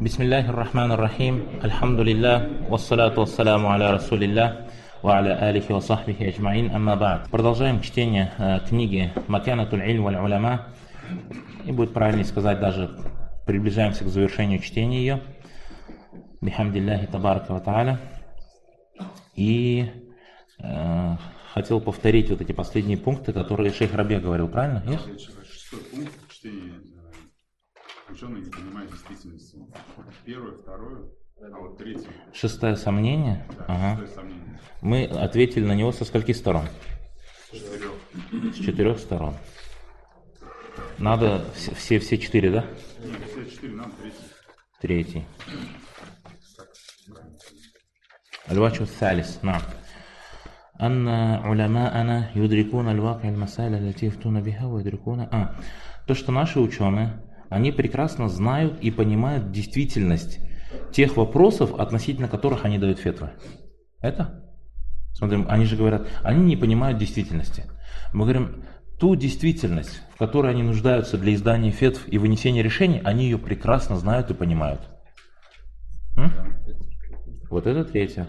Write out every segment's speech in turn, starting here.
Бисмиллахи рахмани рахим. Альхамдулиллах. Вассалату вассаляму аля расулиллах. Ва аля алихи ва сахбихи аджмаин. Амма ба'д. Продолжаем чтение книги Маканатуль ильм валь уляма. И будет правильнее сказать, даже приближаемся к завершению чтения ее. Бихамдиллахи табарака ва та'аля. И хотел повторить вот эти последние пункты, которые шейх Раби говорил, правильно? Шестой пункт чтения. Ученые не понимают действительности. Первое, второе, а вот третье. Шестое сомнение. Да, ага. шестое сомнение. Мы ответили на него со скольких сторон? Четырех. С 4 сторон. Надо все 4, да? Нет, все 4, надо третий. Третий. Аль-ваджху ас-салис. Наам. Анна улама'ана юдрикуна аль-вакъи аль-масаиль аллати яфтуна биха ва юдрикуна. То, что наши ученые, они прекрасно знают и понимают действительность тех вопросов, относительно которых они дают фетвы. Это? Смотрим, они же говорят, они не понимают действительности. Мы говорим, ту действительность, в которой они нуждаются для издания фетв и вынесения решений, они ее прекрасно знают и понимают. Вот это третье.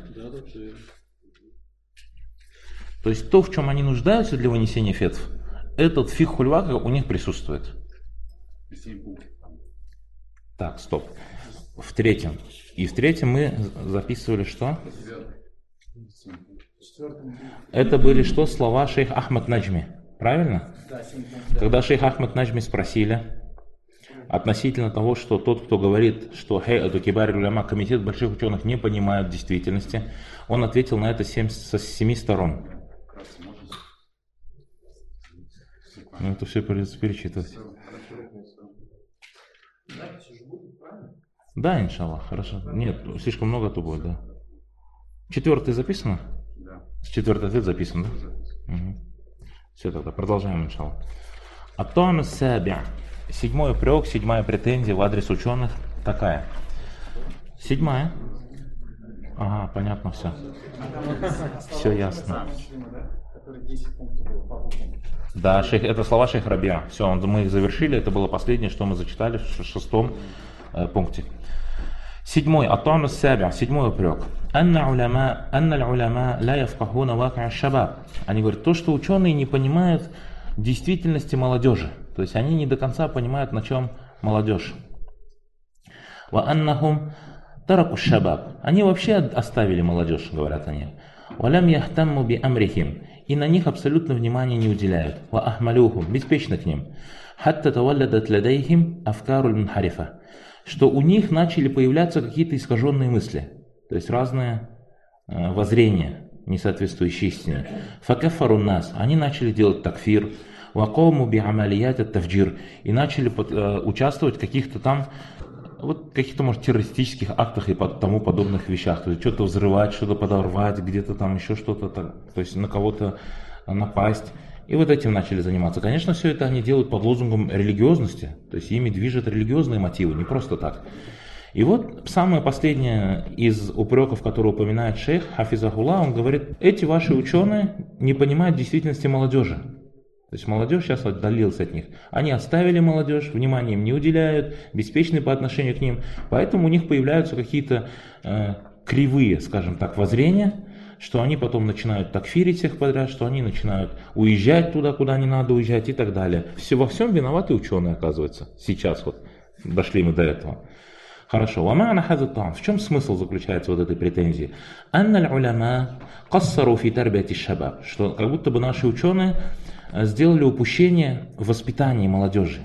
То есть то, в чем они нуждаются для вынесения фетв, этот фикх хуль-вакъи у них присутствует. Так, стоп. В третьем. И в третьем мы записывали что? Это были что? Слова шейх Ахмад Наджми. Правильно? Когда шейх Ахмад Наджми спросили относительно того, что тот, кто говорит, что хейату кибар уляма, комитет больших ученых, не понимают действительности, он ответил на это со 7 сторон. Ну, это все придется перечитывать. Да, иншаллах, хорошо. Нет, слишком много то будет, да. 4 записано? Да. 4 ответ записан, да? Угу. Все, тогда продолжаем, иншаллах. Ат-Та'ну ас-Саби'. 7-й упрек, 7-я претензия в адрес ученых такая. 7-я. Ага, понятно все. Все ясно. Да, это слова шейх Рабиа. Все, мы их завершили. Это было последнее, что мы зачитали в 6-м пункте. 7-й. Ат-Та'ну ас-Саби'. 7-й упрек. Анна аль-уляма ла яфкахуна вакъи аш-шабаб. Они говорят, то, что ученые не понимают действительности молодежи. То есть они не до конца понимают, на чем молодежь. Ва аннахум тараку аш-шабаб. Они вообще оставили молодежь, говорят они. Ва лам яхтамму би амрихим. И на них абсолютно внимания не уделяют. Ва ахмалюхум. Беспечны к ним. Хатта тавалладат ладайхим афкаруль мунхарифа. Что у них начали появляться какие-то искаженные мысли. То есть разные воззрения, не соответствующие истине. Факафару нас. Они начали делать такфир. Вакому би амалият ат-тафджир. И начали участвовать в каких-то там, вот каких-то, может, террористических актах и тому подобных вещах. То есть что-то взрывать, что-то подорвать, где-то там еще что-то, то есть на кого-то напасть. И вот этим начали заниматься. Конечно, все это они делают под лозунгом религиозности. То есть ими движут религиозные мотивы, не просто так. И вот самое последнее из упреков, которые упоминает шейх Хафизахуллах, он говорит, эти ваши ученые не понимают действительности молодежи. То есть молодежь сейчас отдалилась от них. Они оставили молодежь, внимания им не уделяют, беспечны по отношению к ним. Поэтому у них появляются какие-то кривые, скажем так, воззрения, что они потом начинают такфирить всех подряд, что они начинают уезжать туда, куда не надо уезжать и так далее. Во всем виноваты ученые, оказывается. Сейчас вот дошли мы до этого. Хорошо. В чем смысл заключается вот этой претензии? Что как будто бы наши ученые сделали упущение в воспитании молодежи.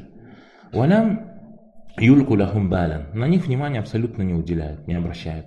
На них внимания абсолютно не уделяют, не обращают.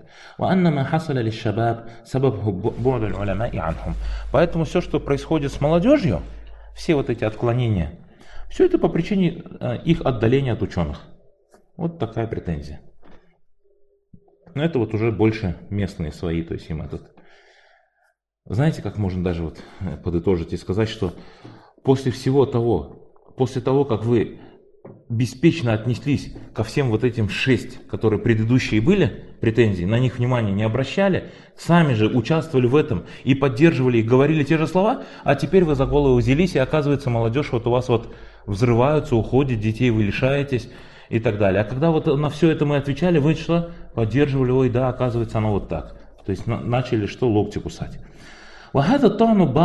Поэтому все, что происходит с молодежью, все вот эти отклонения, все это по причине их отдаления от ученых. Вот такая претензия. Но это вот уже больше местные свои, то есть им этот. Знаете, как можно даже вот подытожить и сказать, что после того, как вы беспечно отнеслись ко всем вот этим 6, которые предыдущие были, претензии, на них внимания не обращали, сами же участвовали в этом и поддерживали, и говорили те же слова, а теперь вы за голову взялись, и оказывается молодежь вот у вас вот взрываются, уходит, детей вы лишаетесь, и так далее. А когда вот на все это мы отвечали, вы что? Поддерживали, ой, да, оказывается, оно вот так. То есть начали что? Локти кусать. Этот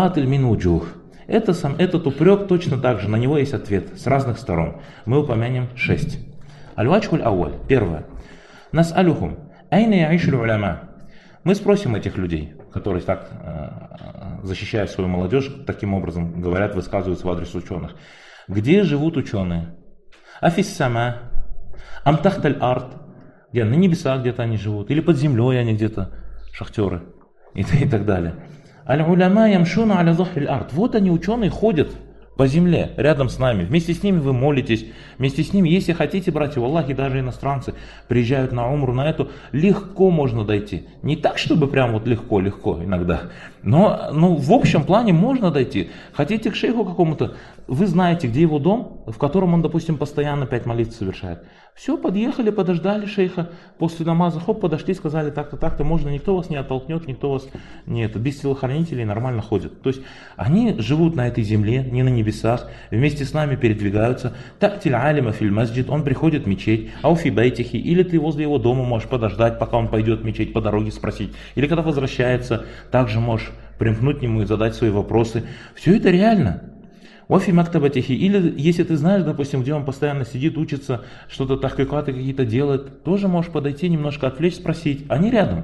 упрек точно так же, на него есть ответ с разных сторон. Мы упомянем 6. Аль-ваджхуль ауаль. Первое. Нас'алюхум. Айна яишу уляма. Мы спросим этих людей, которые так, защищая свою молодежь, таким образом говорят, высказываются в адрес ученых. Где живут ученые? Афиссама. Амтахталь арт. Где? На небесах где-то они живут. Или под землей они где-то, шахтеры. И так далее. Аль-уляма ямшуна аля захриль арт. Вот они, ученые, ходят по земле, рядом с нами. Вместе с ними вы молитесь. Вместе с ними, если хотите, братья, валлахи, даже иностранцы приезжают на умру, на эту, легко можно дойти. Не так, чтобы прям вот легко иногда. Но в общем плане можно дойти. Хотите к шейху какому-то, вы знаете, где его дом, в котором он, допустим, постоянно 5 молитв совершает. Все, подъехали, подождали шейха, после намаза, подошли, сказали так-то, можно, никто вас не оттолкнет, никто вас без телохранителей нормально ходит. То есть они живут на этой земле, не на небесах, вместе с нами передвигаются. Тактиль алима филь масджид, он приходит в мечеть, ауфи байтихи, или ты возле его дома можешь подождать, пока он пойдет в мечеть, по дороге спросить, или когда возвращается, также можешь примкнуть к нему и задать свои вопросы. Все это реально. Офи мактабатихи. Или если ты знаешь, допустим, где он постоянно сидит, учится, что-то тахкикаты какие-то делает, тоже можешь подойти, немножко отвлечь, спросить. Они рядом.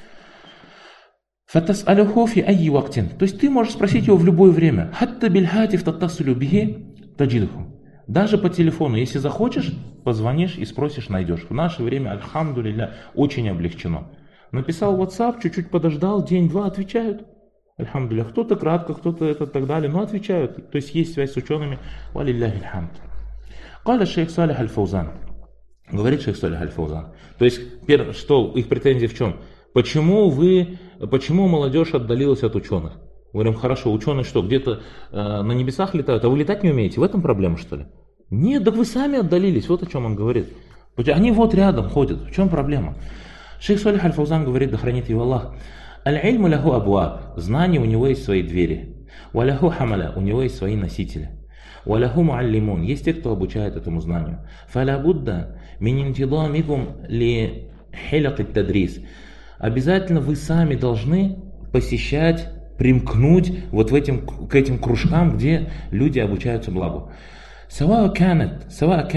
Фатас алюхофи айи вактин. То есть ты можешь спросить его в любое время. Хатта бильхатив таттасулю бихи таджидху. Даже по телефону, если захочешь, позвонишь и спросишь, найдешь. В наше время, альхамдулилля, очень облегчено. Написал в WhatsApp, чуть-чуть подождал, день-два, отвечают. Альхамдулилля. Кто-то кратко, кто-то это так далее, но отвечают. То есть есть связь с учеными. Валилляхи альхамд. Каля шейх Салих аль-Фаузан. Говорит шейх Салих аль-Фаузан. То есть, что их претензии в чем? Почему молодежь отдалилась от ученых? Говорим, хорошо, ученые что, где-то на небесах летают, а вы летать не умеете? В этом проблема, что ли? Нет, так вы сами отдалились, вот о чем он говорит. Они вот рядом ходят, в чем проблема? Шейх Салих аль-Фаузан говорит, да хранит его Аллах. Аль-ильму ляху абуаб. Знание у него есть свои двери. Валяху хамаля. У него есть свои носители. Валяху муаллимун. Есть те, кто обучает этому знанию. Фаля будда мин интидамикум ли хилак тадрис. Обязательно вы сами должны посещать, примкнуть вот к этим кружкам, где люди обучаются благу. Сава канат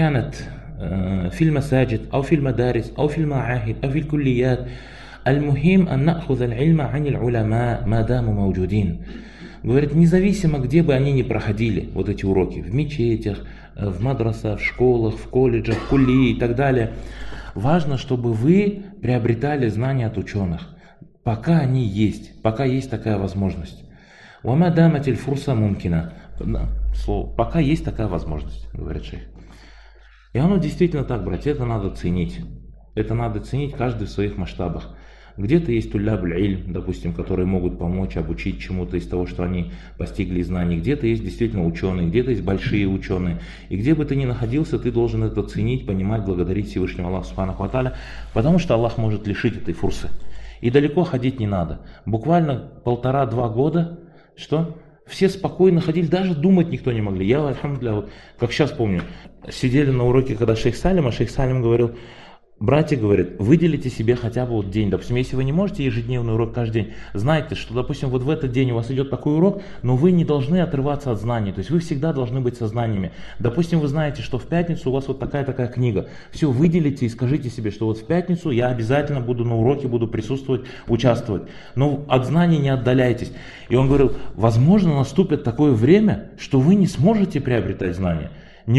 филь масаджид, ау филь мадарис, ау филь маахид, ау филь куллият. Аль-мухим ан нахуза аль-ильма ан аль-уляма мадаму мауджудин. Говорит, независимо, где бы они ни проходили, вот эти уроки, в мечетях, в мадрасах, в школах, в колледжах, в кулли и так далее, важно, чтобы вы приобретали знания от ученых, пока они есть, пока есть такая возможность. Вама даматиль фурса мумкина. Пока есть такая возможность, говорит шейх. И оно действительно так, братья, это надо ценить. Это надо ценить каждый в своих масштабах. Где-то есть туллябуль ильм, допустим, которые могут помочь, обучить чему-то из того, что они постигли знаний. Где-то есть действительно ученые, где-то есть большие ученые. И где бы ты ни находился, ты должен это ценить, понимать, благодарить Всевышнего Аллаха Субханаху ва Тааля, потому что Аллах может лишить этой фурсы. И далеко ходить не надо. Буквально 1,5-2 года, что? Все спокойно ходили, даже думать никто не могли. Я, альхамдулилля, вот, как сейчас помню, сидели на уроке, когда шейх Салим говорил, братья, говорит, выделите себе хотя бы вот день. Допустим, если вы не можете ежедневный урок каждый день, знайте, что, допустим, вот в этот день у вас идет такой урок, но вы не должны отрываться от знаний. То есть вы всегда должны быть со знаниями. Допустим, вы знаете, что в пятницу у вас вот такая книга. Все, выделите и скажите себе, что вот в пятницу я обязательно буду на уроке, буду присутствовать, участвовать. Но от знаний не отдаляйтесь. И он говорил, возможно, наступит такое время, что вы не сможете приобретать знания.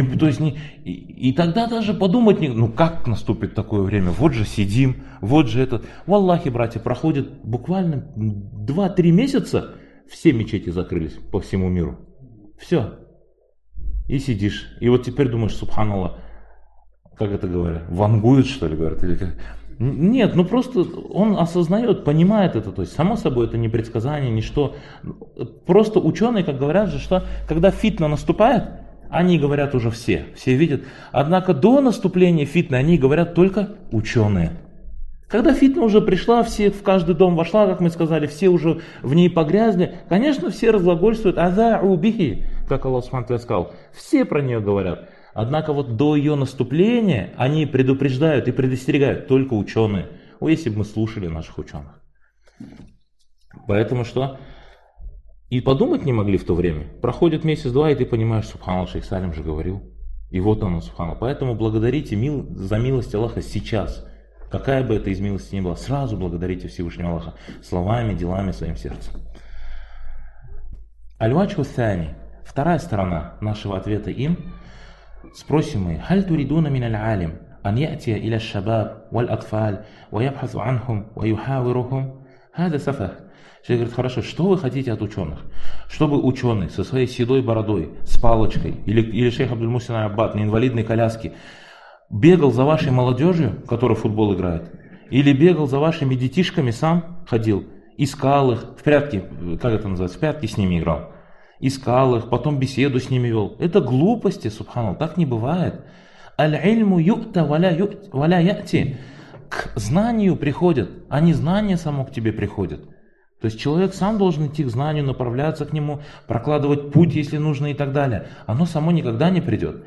И тогда даже подумать, как наступит такое время, вот же сидим, вот же это. Валлахи, братья, проходит буквально 2-3 месяца, все мечети закрылись по всему миру. Все. И сидишь. И вот теперь думаешь, субханаллах, как это говорят, вангуют, что ли, говорят? Или как? Нет, просто он осознает, понимает это. То есть, само собой, это не предсказание, ничто. Просто ученые, как говорят же, что когда фитна наступает, они говорят уже все видят. Однако до наступления фитны они говорят только ученые. Когда фитна уже пришла, все в каждый дом вошла, как мы сказали, все уже в ней погрязли, конечно, все разглагольствуют аза'у бихи, как Аллах Субхану ва Тааля сказал. Все про нее говорят. Однако вот до ее наступления они предупреждают и предостерегают только ученые. Если бы мы слушали наших ученых. Поэтому что? И подумать не могли в то время. Проходит месяц-два, и ты понимаешь, субханаллах, шейх Салим же говорил. И вот оно, субханаллах. Поэтому благодарите за милость Аллаха сейчас. Какая бы это из милости ни была, сразу благодарите Всевышнего Аллаха. Словами, делами, своим сердцем. Аль-ваджху th-тани. Вторая сторона нашего ответа им. Спросим мы, «Халь туридуна мин аль-алим, ан я'тия иля аш-шабаб валь-атфаль, ва ябхасу анхум, ва юхавирухум, хада сафах». Человек говорит, хорошо, что вы хотите от ученых? Чтобы ученый со своей седой бородой, с палочкой, или шейх Абдуль-Мусин Аббад на инвалидной коляске, бегал за вашей молодежью, которая в футбол играет, или бегал за вашими детишками, сам ходил, искал их, в прятки, как это называется, в прятки с ними играл, искал их, потом беседу с ними вел. Это глупости, субханаллах, так не бывает. Аль-ильму ю'та валя я'ти. К знанию приходят, а не знание само к тебе приходит. То есть человек сам должен идти к знанию, направляться к нему, прокладывать путь, если нужно, и так далее. Оно само никогда не придет.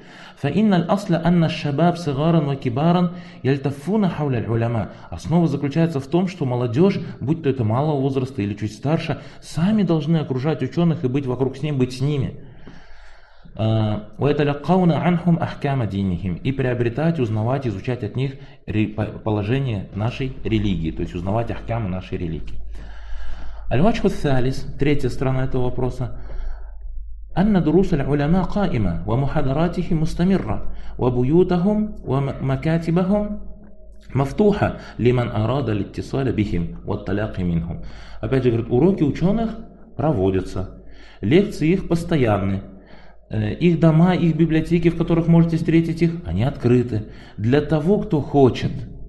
Основа заключается в том, что молодежь, будь то это малого возраста или чуть старше, сами должны окружать ученых и быть вокруг с ним, быть с ними. И приобретать, узнавать, изучать от них положение нашей религии, то есть узнавать ахкамы нашей религии. Аль-ваджху th-тhalис, третья сторона этого вопроса. أن دروس العلماء قائمة ومحاضراتهم مستمرة وبيوتهم ومكاتبهم مفتوحة لمن أراد الاتصال بهم والتلاقي منهم. Опять же, говорит, уроки ученых проводятся, лекции их постоянны, их дома, их библиотеки, в которых можете встретить их, они открыты. Для того, кто хочет,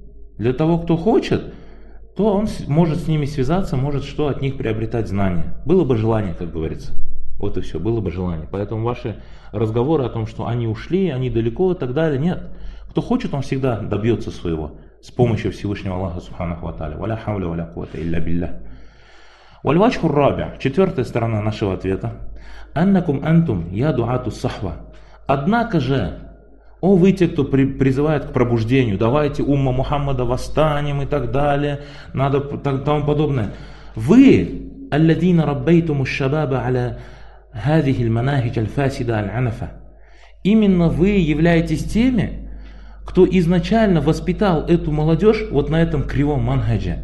то он может с ними связаться, может что от них приобретать знания. Было бы желание, как говорится. Вот и все, было бы желание. Поэтому ваши разговоры о том, что они ушли, они далеко и так далее, нет. Кто хочет, он всегда добьется своего с помощью Всевышнего Аллаха Субханаху ва Тааля. Валя хауля валя куввата илля биллях. Валь-ваджху р-раби', четвертая сторона нашего ответа. Аннакум антум я дуату сахва. Однако же, о вы те, кто призывает к пробуждению, давайте умма Мухаммада восстанем и так далее, надо тому подобное. Вы, алладина раббайтуму ш-шабаба аля хадихи аль-манахидж аль-фасида аль-анафа. Именно вы являетесь теми, кто изначально воспитал эту молодежь вот на этом кривом манхаджа.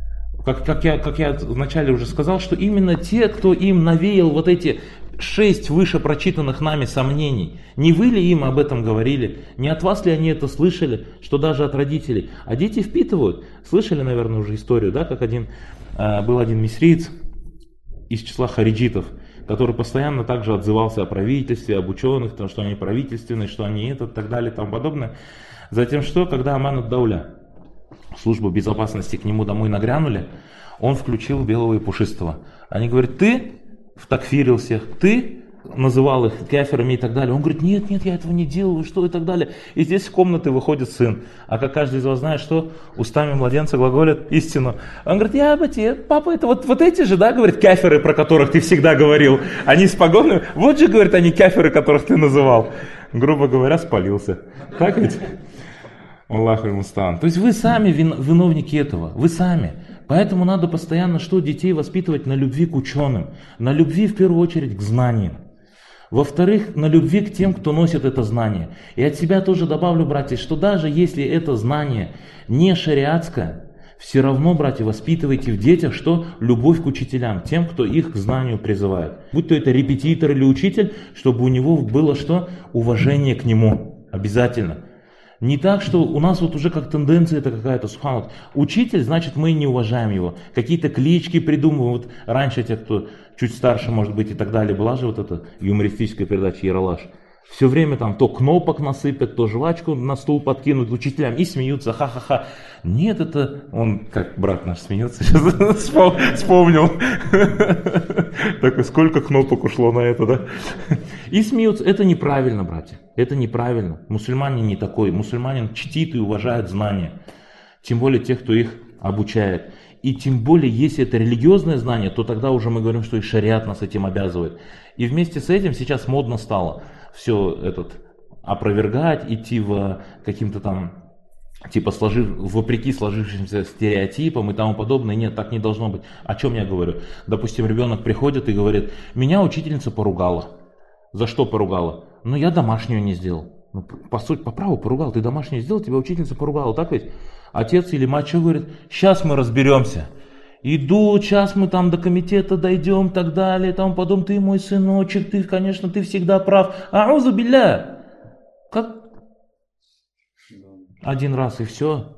Как я вначале уже сказал, что именно те, кто им навеял вот эти 6 выше прочитанных нами сомнений, не вы ли им об этом говорили, не от вас ли они это слышали, что даже от родителей, а дети впитывают. Слышали, наверное, уже историю, да, как был один мисриец из числа хариджитов, который постоянно также отзывался о правительстве, об ученых, потому что они правительственные, что они это, так далее, и тому подобное. Затем что, когда Аман ад-Дауля, службу безопасности, к нему домой нагрянули, он включил белого и пушистого. Они говорят, ты втакфирил всех, ты называл их кафирами и так далее. Он говорит, нет, я этого не делаю, что и так далее. И здесь в комнаты выходит сын. А как каждый из вас знает, что устами младенца глаголят истину. Он говорит, папа, это вот эти же, да, говорит, кафиры, про которых ты всегда говорил. Они с погонами, вот же, говорит, они кафиры, которых ты называл. Грубо говоря, спалился. Так ведь? Аллаху аль-мустаан. То есть вы сами виновники этого, вы сами. Поэтому надо постоянно детей воспитывать на любви к ученым, на любви в первую очередь к знаниям. Во-вторых, на любви к тем, кто носит это знание. И от себя тоже добавлю, братья, что даже если это знание не шариатское, все равно, братья, воспитывайте в детях любовь к учителям, тем, кто их к знанию призывает. Будь то это репетитор или учитель, чтобы у него было уважение к нему. Обязательно. Не так, что у нас вот уже как тенденция это какая-то, субханаллах. Учитель, значит, мы не уважаем его. Какие-то клички придумываем. Вот раньше те, кто чуть старше, может быть, и так далее, была же вот эта юмористическая передача «Ералаш». Все время там то кнопок насыпят, то жвачку на стул подкинут учителям и смеются, ха-ха-ха. Нет, это он, как брат наш смеется, сейчас вспомнил. Так, сколько кнопок ушло на это, да? И смеются. Это неправильно, братья. Это неправильно. Мусульманин не такой. Мусульманин чтит и уважает знания. Тем более тех, кто их обучает. И тем более, если это религиозное знание, то тогда уже мы говорим, что и шариат нас этим обязывает. И вместе с этим сейчас модно стало все опровергать, идти в каким-то там, типа вопреки сложившимся стереотипам и тому подобное. Нет, так не должно быть. О чем я говорю? Допустим, ребенок приходит и говорит: меня учительница поругала. За что поругала? Ну, я домашнюю не сделал. Ну, по сути, по праву поругал. Ты домашнюю сделал, тебя учительница поругала, так ведь? Отец или мать что говорит? Сейчас мы разберемся. Идут, сейчас мы там до комитета дойдем, так далее, там потом ты мой сыночек, ты, конечно, ты всегда прав. Аузу билля. Как? Один раз и все.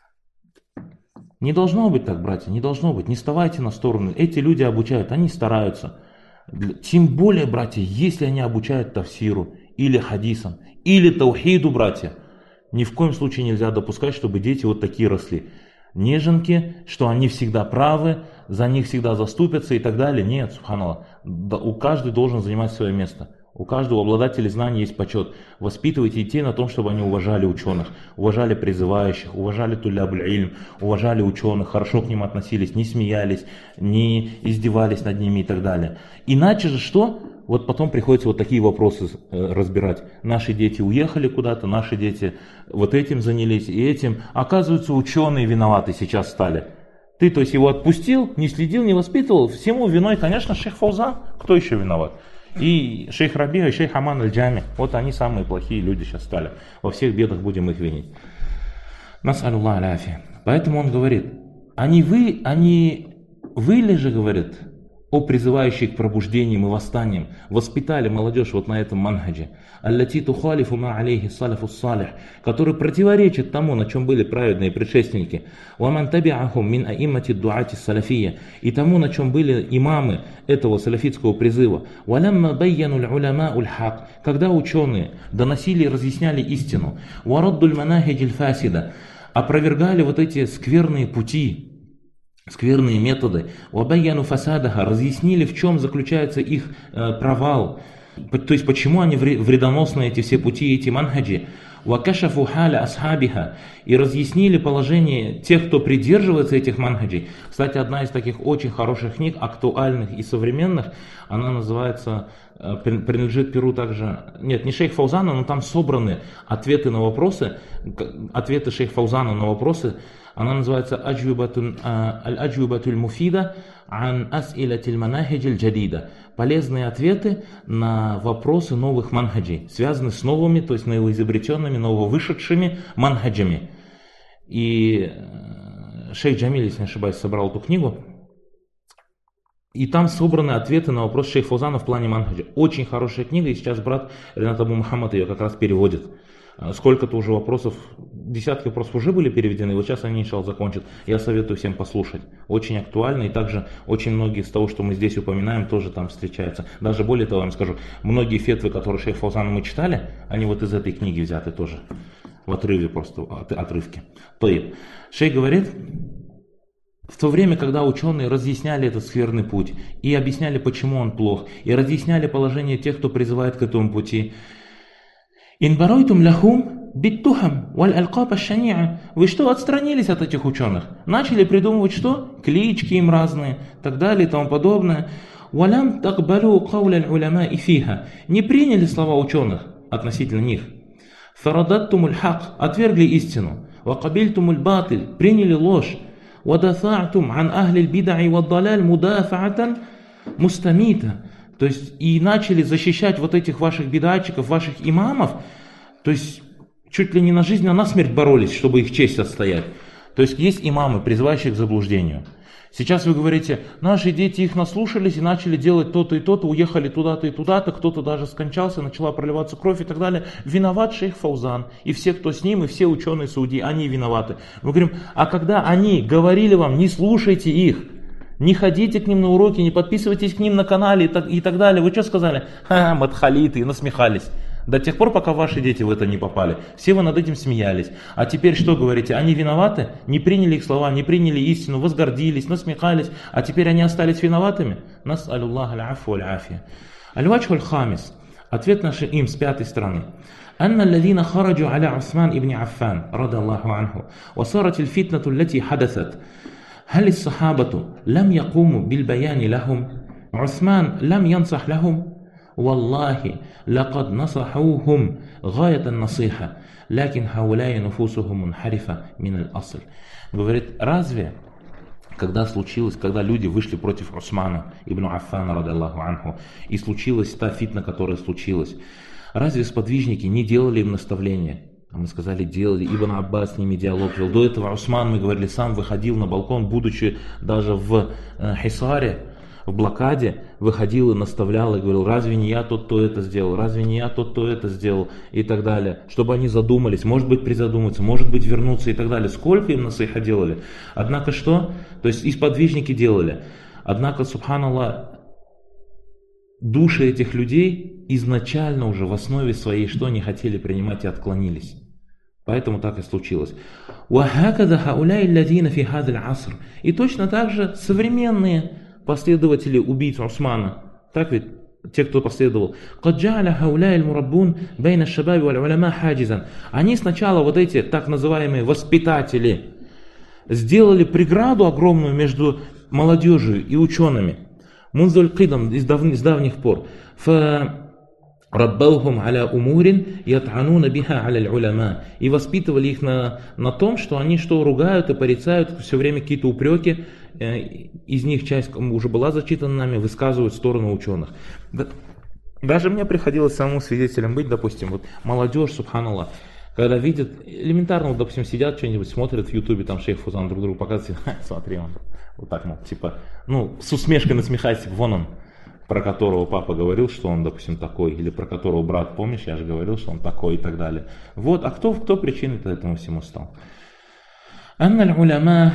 Не должно быть так, братья, не должно быть. Не вставайте на сторону. Эти люди обучают, они стараются. Тем более, братья, если они обучают тафсиру, или хадисам, или таухиду, братья, ни в коем случае нельзя допускать, чтобы дети вот такие росли. Неженки, что они всегда правы, за них всегда заступятся и так далее. Нет, субханаллах. У каждого должен занимать свое место. У каждого обладателя знаний есть почет. Воспитывайте детей на том, чтобы они уважали ученых, уважали призывающих, уважали тулябуль ильм, уважали ученых, хорошо к ним относились, не смеялись, не издевались над ними и так далее. Иначе же что? Вот потом приходится вот такие вопросы разбирать. Наши дети уехали куда-то, наши дети вот этим занялись и этим. Оказывается, ученые виноваты сейчас стали. Ты, то есть, его отпустил, не следил, не воспитывал. Всему виной, конечно, шейх Фаузан. Кто еще виноват? И шейх Рабиа, и шейх Аман аль-Джами. Вот они самые плохие люди сейчас стали. Во всех бедах будем их винить. Нас'алюллах аляфи. Поэтому он говорит: вы ли же, говорит, о призывающих к пробуждениям и восстаниям, воспитали молодежь вот на этом манхаджи, аллати тухалифу ма алейхи салафу салих, который противоречит тому, на чем были праведные предшественники, ваман табиахум мин аиммати дуати салафия, и тому, на чем были имамы этого салафитского призыва, валямма байяну уляма уль-хак, когда ученые доносили и разъясняли истину, вараддуль манахиджиль фасида, опровергали вот эти скверные пути, скверные методы, вабайяну фасадаха, разъяснили, в чем заключается их провал, то есть почему они вредоносны, эти все пути, эти манхаджи, вакашафу халя асхабиха, и разъяснили положение тех, кто придерживается этих манхаджей. Кстати, одна из таких очень хороших книг, актуальных и современных, она называется, принадлежит перу также, нет, не шейх Фаузана, но там собраны ответы на вопросы, ответы шейх Фаузана на вопросы. Она называется «Аль-Аджубатуль муфида ан ас'илатиль манахиджиль джадида». Полезные ответы на вопросы новых манхаджей, связанные с новыми, то есть новоизобретенными, нововышедшими манхаджами. И шейх Джамиль, если не ошибаюсь, собрал эту книгу. И там собраны ответы на вопрос шейх Фаузана в плане манхаджа. Очень хорошая книга, и сейчас брат Ренат Абу Мухаммад ее как раз переводит. Сколько-то уже вопросов, десятки вопросов уже были переведены, вот сейчас они, иншаллах, закончат. Я советую всем послушать. Очень актуально, и также очень многие из того, что мы здесь упоминаем, тоже там встречаются. Даже более того, я вам скажу, многие фетвы, которые шейх Фаузана мы читали, они вот из этой книги взяты тоже. В отрыве просто, отрывки. Тоиб. Шейх говорит: в то время, когда ученые разъясняли этот скверный путь, и объясняли, почему он плох, и разъясняли положение тех, кто призывает к этому пути, «Инбаройтум ляхум биттухам валь алькаб аш-шани'а». Вы что, отстранились от этих ученых? Начали придумывать что? Клички им разные, так далее и тому подобное. «Валям такбалю кауля уляма и фиха». Не приняли слова ученых относительно них. «Фарадаттумуль хак», отвергли истину. «Вакабильтумуль батиль», приняли ложь. «Вадафа'тум ан ахлиль бида'i ваддаляль мудафа'атан мустамита». То есть и начали защищать вот этих ваших бидатчиков, ваших имамов, то есть чуть ли не на жизнь, а на смерть боролись, чтобы их честь отстоять. То есть есть имамы, призывающие к заблуждению. Сейчас вы говорите: наши дети их наслушались и начали делать то-то и то-то, уехали туда-то и туда-то, кто-то даже скончался, начала проливаться кровь и так далее. Виноват шейх Фаузан, и все, кто с ним, и все ученые Саудии, они виноваты. Мы говорим: а когда они говорили вам, не слушайте их, не ходите к ним на уроки, не подписывайтесь к ним на канале и так далее. Вы что сказали? Ха, мадхалиты, и насмехались. До тех пор, пока ваши дети в это не попали. Все вы над этим смеялись. А теперь что говорите? Они виноваты? Не приняли их слова, не приняли истину, возгордились, насмехались. А теперь они остались виноватыми? Нас'алюллах аль-афу аль-афия. Аль-ваджху аль-хамис. Ответ наш им с 5 стороны. أن الذين خرجوا على عثمان ابن عفان رضي الله عنه وصارت الفتنة التي حدثت هل الصحابة لم يقوموا بالبيان لهم؟ عثمان لم ينصح لهم؟ والله لقد نصحوهم غاية النصيحة لكن هؤلاء نفوسهم منحرفة من الأصل. Говорит, разве когда люди вышли против Усмана ибн Аффана, радаллаху анху, и случилась та фитна, которая случилась, разве сподвижники не делали им наставления? А мы сказали, делали. Ибн Аббас с ними диалог вел. До этого Усман, мы говорили, сам выходил на балкон, будучи даже в Хисаре, в блокаде, выходил и наставлял, и говорил, разве не я тот, кто это сделал, разве не я тот, кто это сделал, и так далее. Чтобы они задумались, может быть призадуматься, может быть вернуться и так далее. Сколько им насыха делали? Однако что? То есть и сподвижники делали. Однако, субханаллах, души этих людей изначально уже в основе своей что не хотели принимать и отклонились. Поэтому так и случилось. И точно так же современные последователи убийц Усмана, так ведь, те, кто последовал, они сначала, вот эти так называемые воспитатели, сделали преграду огромную между молодежью и учеными. Мунзуль Кидам с давних пор. ربوهم على أمور يطعنون بها على العلماء. И воспитывали их на том, что они что ругают и порицают, все время какие-то упреки, из них часть уже была зачитана нами, высказывают в сторону ученых. Даже мне приходилось самому свидетелем быть, допустим, вот молодежь, субханаллах, когда видят, элементарно, вот, допустим, сидят что-нибудь, смотрят в ютубе, там шейх Фузан друг другу показывает, смотри, он вот так, ну, типа, ну, с усмешкой насмехается, вон он, про которого папа говорил, что он, допустим, такой, или про которого брат, помнишь, я же говорил, что он такой и так далее. Вот, а кто причиной-то этому всему стал? Анна уляма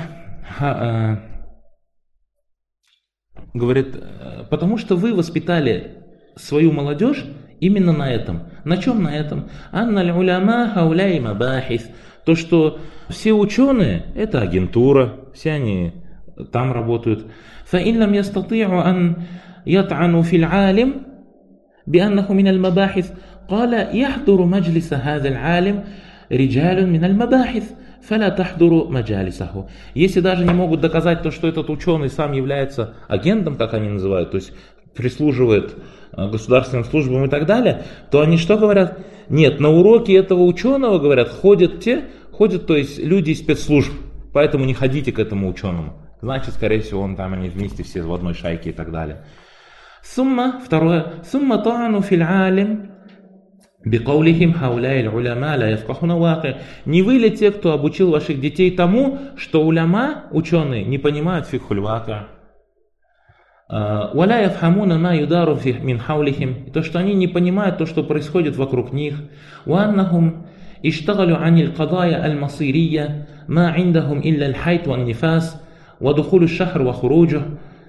говорит, потому что вы воспитали свою молодежь именно на этом. На чем на этом? Анна уляма хауляй мабахис. То, что все ученые, это агентура, все они там работают. فإن لم يستطيعوا أن يطعنوا في العالم بأنه من المباحث قال يحضر مجلس هذا العالم رجال من المباحث فلا تحضروا مجالسه. Если даже не могут доказать то, что этот ученый сам является агентом, как они называют, то есть прислуживает государственным службам и так далее, то они что говорят? Нет, на уроки этого ученого, говорят, ходят, то есть люди из спецслужб, поэтому не ходите к этому ученому. Значит, скорее всего, они вместе все в одной шайке и так далее. Второе. Сумма та'ану фил алим бикаулихим хауляй уляма ла яфкахуна ваки. Не вы ли те, кто обучил ваших детей тому, что уляма, ученые, не понимают фикхуль ваки? Валя яфхамуна ма юдару мин хаулихим. То, что они не понимают то, что происходит вокруг них. Уаннахум иштагалю анил кадая аль-масирия ма индахум илля аль-хайт ван нифас вадухулю шахр ва хуруджу.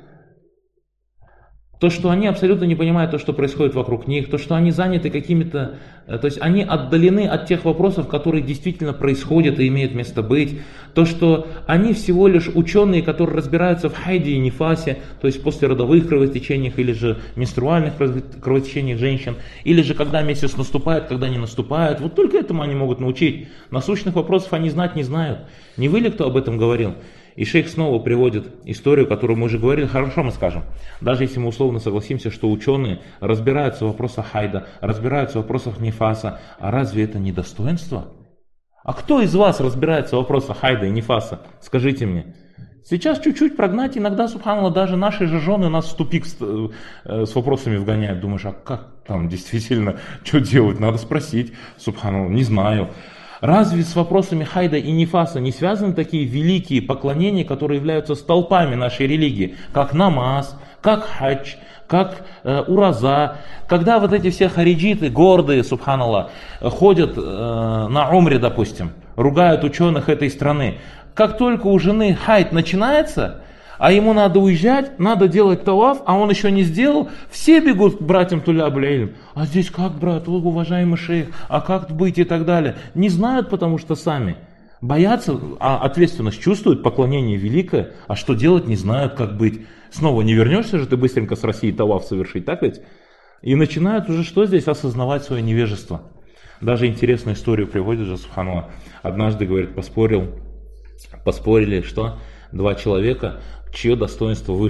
То, что они абсолютно не понимают то, что происходит вокруг них, то, что они заняты какими-то, то есть они отдалены от тех вопросов, которые действительно происходят и имеют место быть, то, что они всего лишь ученые, которые разбираются в хайде и нифасе, то есть после родовых кровотечениях или же менструальных кровотечениях женщин, или же когда месяц наступает, когда не наступает, вот только этому они могут научить. Насущных вопросов они знать не знают. Не вы ли, кто об этом говорил? И шейх снова приводит историю, которую мы уже говорили. Хорошо, мы скажем, даже если мы условно согласимся, что ученые разбираются в вопросах хайда, разбираются в вопросах нифаса, а разве это не достоинство? А кто из вас разбирается в вопросах хайда и нифаса? Скажите мне. Сейчас чуть-чуть прогнать, иногда, субханаллах, даже наши же жены нас в тупик с вопросами вгоняют. Думаешь, а как там действительно, что делать? Надо спросить, субханаллах, не знаю. Разве с вопросами хайда и нифаса не связаны такие великие поклонения, которые являются столпами нашей религии, как намаз, как хадж, как ураза? Когда вот эти все хариджиты, гордые, субханаллах, ходят на умре, допустим, ругают ученых этой страны, как только у жены хайд начинается, а ему надо уезжать, надо делать таваф, а он еще не сделал, все бегут к братьям Тулябуль Илм. А здесь как, брат, уважаемый шейх, а как быть и так далее. Не знают, потому что сами боятся, а ответственность чувствуют, поклонение великое, а что делать не знают, как быть. Снова не вернешься же ты быстренько с России таваф совершить, так ведь? И начинают уже что здесь? Осознавать свое невежество. Даже интересную историю приводит же, субханаллах. Однажды, говорит, поспорили, что два человека, чье достоинство выше.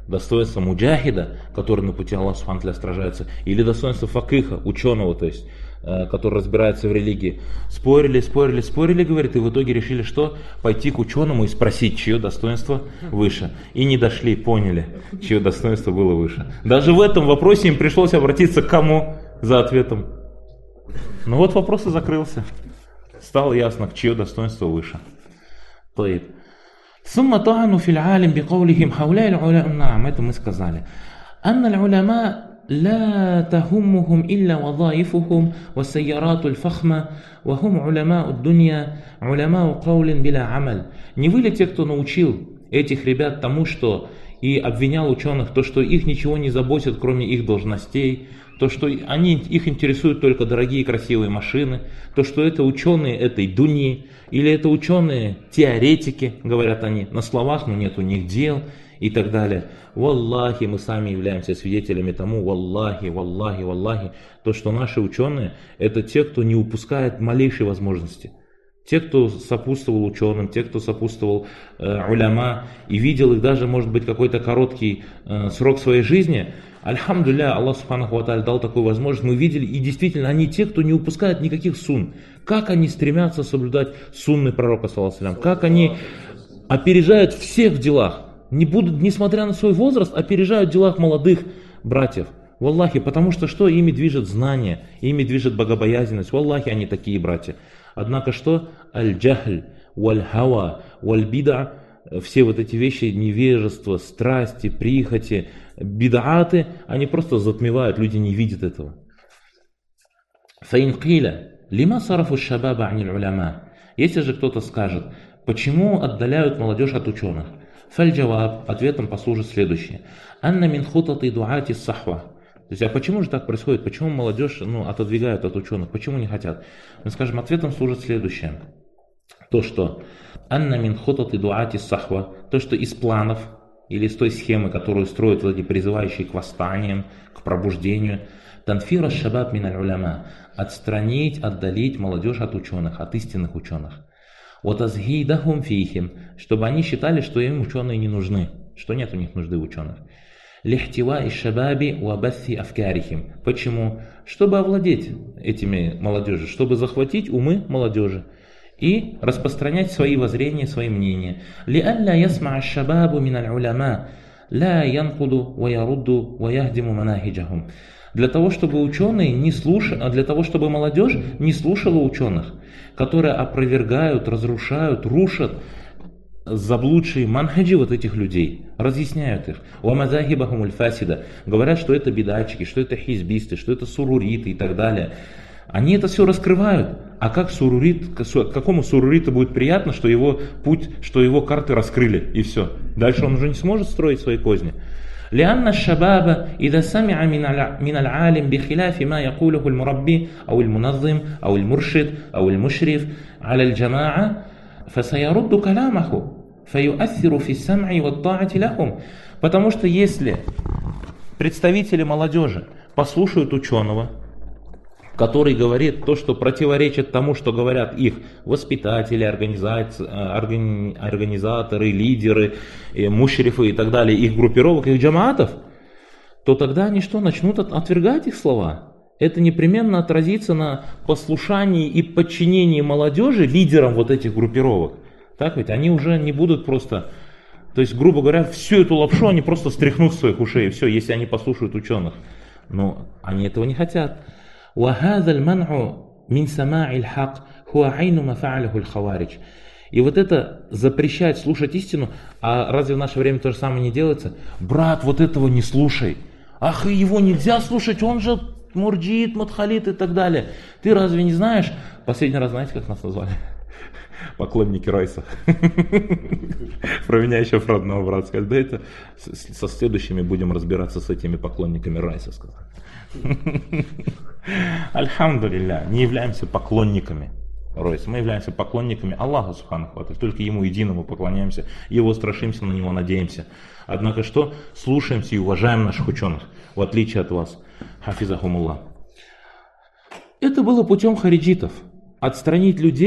достоинство муджахида, который на пути Аллаха субхану ва тааля сражается, или достоинство факиха, ученого, то есть, который разбирается в религии. Спорили, говорит, и в итоге решили, что пойти к ученому и спросить, чье достоинство выше. И не дошли, поняли, чье достоинство было выше. Даже в этом вопросе им пришлось обратиться к кому за ответом. Ну вот вопрос и закрылся. Стало ясно, чье достоинство выше. ثم طعنوا في العالم بقولهم هؤلاء العلماء نعم это мы сказали أن العلماء لا تهمهم إلا وظائفهم والسيارات الفخمة وهم علماء الدنيا علماء قول بلا عمل. Не вы ли те, кто научил этих ребят тому, что и обвинял ученых, то, что их ничего не заботит, кроме их должностей, то, что их интересуют только дорогие красивые машины, то, что это ученые этой дуньи, или это ученые теоретики, говорят они, на словах, но нет у них дел и так далее. Валлахи, мы сами являемся свидетелями тому, валлахи, то, что наши ученые, это те, кто не упускает малейшей возможности. Те, кто сопутствовал ученым, те, кто сопутствовал уляма и видел их даже, может быть, какой-то короткий срок своей жизни, альхамдулилля, Аллах субханаху ва тааля дал такую возможность, мы видели, и действительно, они те, кто не упускает никаких сунн. Как они стремятся соблюдать сунны пророка, саллаллаху алейхи ва саллям, как они опережают всех в делах, не будут, несмотря на свой возраст, опережают в делах молодых братьев. Валлахи, потому что что? Ими движет знание, ими движет богобоязненность. Валлахи, они такие братья. Однако что? Аль-джахль, валь-хава, валь-бида, все вот эти вещи, невежество, страсти, прихоти, бидааты, они просто затмевают, люди не видят этого. Фаин киля, лима сарафу шабаба аниль уляма. Если же кто-то скажет, почему отдаляют молодежь от ученых? Фаль-джаваб, ответом послужит следующее. Анна мин хутати дуати сахва. То есть, а почему же так происходит? Почему молодежь отодвигают от ученых? Почему не хотят? Мы скажем, ответом служит следующее. То, что анна мин хутати дуати сахва, то, что из планов или из той схемы, которую строят эти призывающие к восстаниям, к пробуждению, танфира шабаб мин аль-уляма, отстранить, отдалить молодежь от ученых, от истинных ученых. Вот азгидахум фихим, чтобы они считали, что им ученые не нужны, что нет у них нужды в ученых. Лихтива и шабаби уабасси афкарихим. Почему? Чтобы овладеть этими молодежью, чтобы захватить умы молодежи и распространять свои воззрения, свои мнения. Лиалля ясма шабабу мин аль-уляма ла янкуду ва ярудду ва яхдиму манахиджахум. Для того, чтобы ученые не слушали, для того, чтобы молодежь не слушала ученых, которые опровергают, разрушают, рушат заблудшие манхаджи вот этих людей, разъясняют их. Уамазахибахумуль фасида, говорят, что это бидачики, что это хизбисты, что это суруриты и так далее. Они это все раскрывают. А как какому суруриту будет приятно, что его путь, что его карты раскрыли, и все. Дальше он уже не сможет строить свои козни. لأن الشباب إذا سمع من العالم بخلاف ما يقوله المربي أو المنظم أو المرشد أو المشرف على الجماعة فسيرد كلامه فيؤثر في السمع والطاعة لهم. Потому что если представители молодежи послушают ученого, который говорит то, что противоречит тому, что говорят их воспитатели, организаторы, лидеры, мушрифы и так далее, их группировок, их джамаатов, то тогда они что, начнут отвергать их слова? Это непременно отразится на послушании и подчинении молодежи лидерам вот этих группировок. Так ведь? Они уже не будут просто, то есть, грубо говоря, всю эту лапшу они просто стряхнут с своих ушей, и все, если они послушают ученых. Но они этого не хотят. وهذا المنع من سماع الحق هو عين ما فعله الخوارج. И вот это запрещать слушать истину, а разве в наше время то же самое не делается? Брат, вот этого не слушай. Ах, его нельзя слушать, он же мурджит, мадхалит и так далее. Ты разве не знаешь? Последний раз знаете, как нас назвали? Поклонники Райса. Про меня еще про одного брата сказали. Да это со следующими будем разбираться с этими поклонниками Райса, сказали. Альхамдулилля, не являемся поклонниками Райса, мы являемся поклонниками Аллаха субханаху ва тааля, только Ему единому поклоняемся, Его страшимся, на Него надеемся. Однако что? Слушаемся и уважаем наших ученых, в отличие от вас. Хафизахумуллах. Это было путем хариджитов. Отстранить людей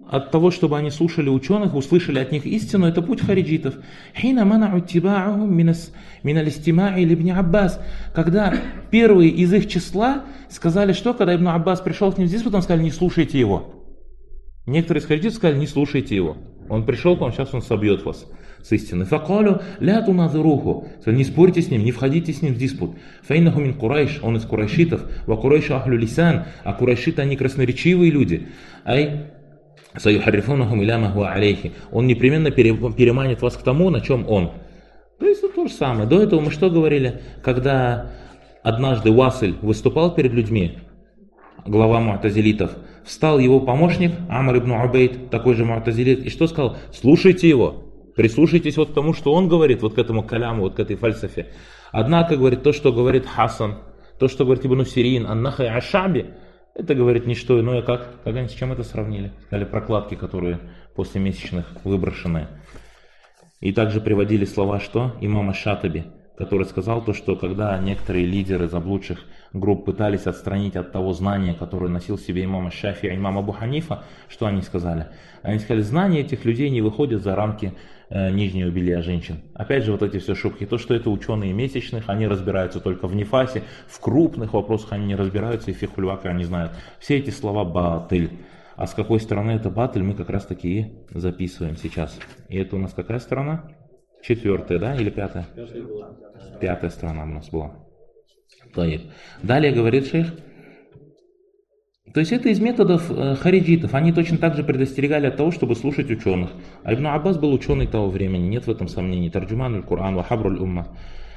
от того, чтобы они слушали ученых, услышали от них истину, это путь хариджитов. Хина манау тибаахум миналь истимаи либни Аббас. Когда первые из их числа сказали, что когда Ибн Аббас пришел к ним здесь, потом сказали, не слушайте его. Некоторые из хариджитов сказали, не слушайте его. Он пришел к вам, сейчас он собьет вас с истины. Факалю ля туназируху. Не спорьте с ним, не входите с ним в диспут. Фаиннаху мин Курайш, он из курайшитов. Ва Курайшу ахлю лисан, а курайшиты они красноречивые люди. Ай саюхаррифунахум иля ма хуа алейхи. Он непременно переманит вас к тому, на чем он. То есть это то же самое. До этого мы что говорили? Когда однажды Василь выступал перед людьми, глава му'тазилитов, встал его помощник Амр ибн Убейд, такой же му'тазилит, и что сказал? Слушайте его, прислушайтесь вот к тому, что он говорит, вот к этому каляму, вот к этой фальсафе. Однако, говорит, то, что говорит Хасан, то, что говорит Ибн Сирин, Ан-Нахай аш-Ша'би, это, говорит, не что иное, как они с чем это сравнили? Сказали, прокладки, которые после месячных выброшенные. И также приводили слова, что? Имама Шатаби, который сказал то, что когда некоторые лидеры заблудших групп пытались отстранить от того знания, которое носил в себе имам Шафи и имам Абу Ханифа, что они сказали? Они сказали, знания этих людей не выходят за рамки нижнего белья женщин. Опять же, вот эти все шутки, то, что это ученые месячных, они разбираются только в нефасе, в крупных вопросах они не разбираются, и фихульвака они знают. Все эти слова батыль. А с какой стороны это батыль, мы как раз таки и записываем сейчас. И это у нас какая сторона? 4-я, да, или 5-я? 5-я сторона у нас была. Далее говорит шейх. То есть это из методов хариджитов. Они точно так же предостерегали от того, чтобы слушать ученых. А Ибн Аббас был ученый того времени, нет в этом сомнений. Тарджуман аль-Кур'ан, вахабруль умма.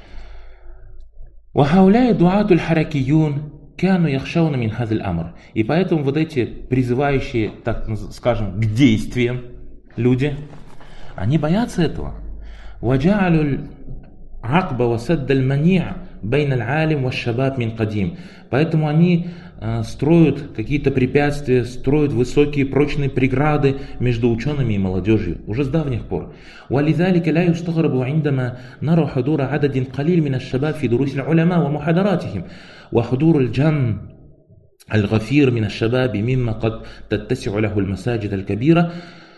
Вахауляй дуатуль харакиюн кяну яхшауна мин хазиль амр. И поэтому вот эти призывающие, так скажем, к действиям люди, они боятся этого. Ваджа'алюль акба васаддаль мани'а бейн аль-алим ва-шабаб мин кадим. Поэтому они строят какие-то препятствия, строят высокие прочные преграды между учеными и молодежью уже с давних пор. ولذلك لا يستغرب عندما نرى حضور عدد قليل من الشباب في دروس العلماء ومحاضراتهم وحضور الجم الغفير من الشباب مما قد تتسع له المساجد الكبيرة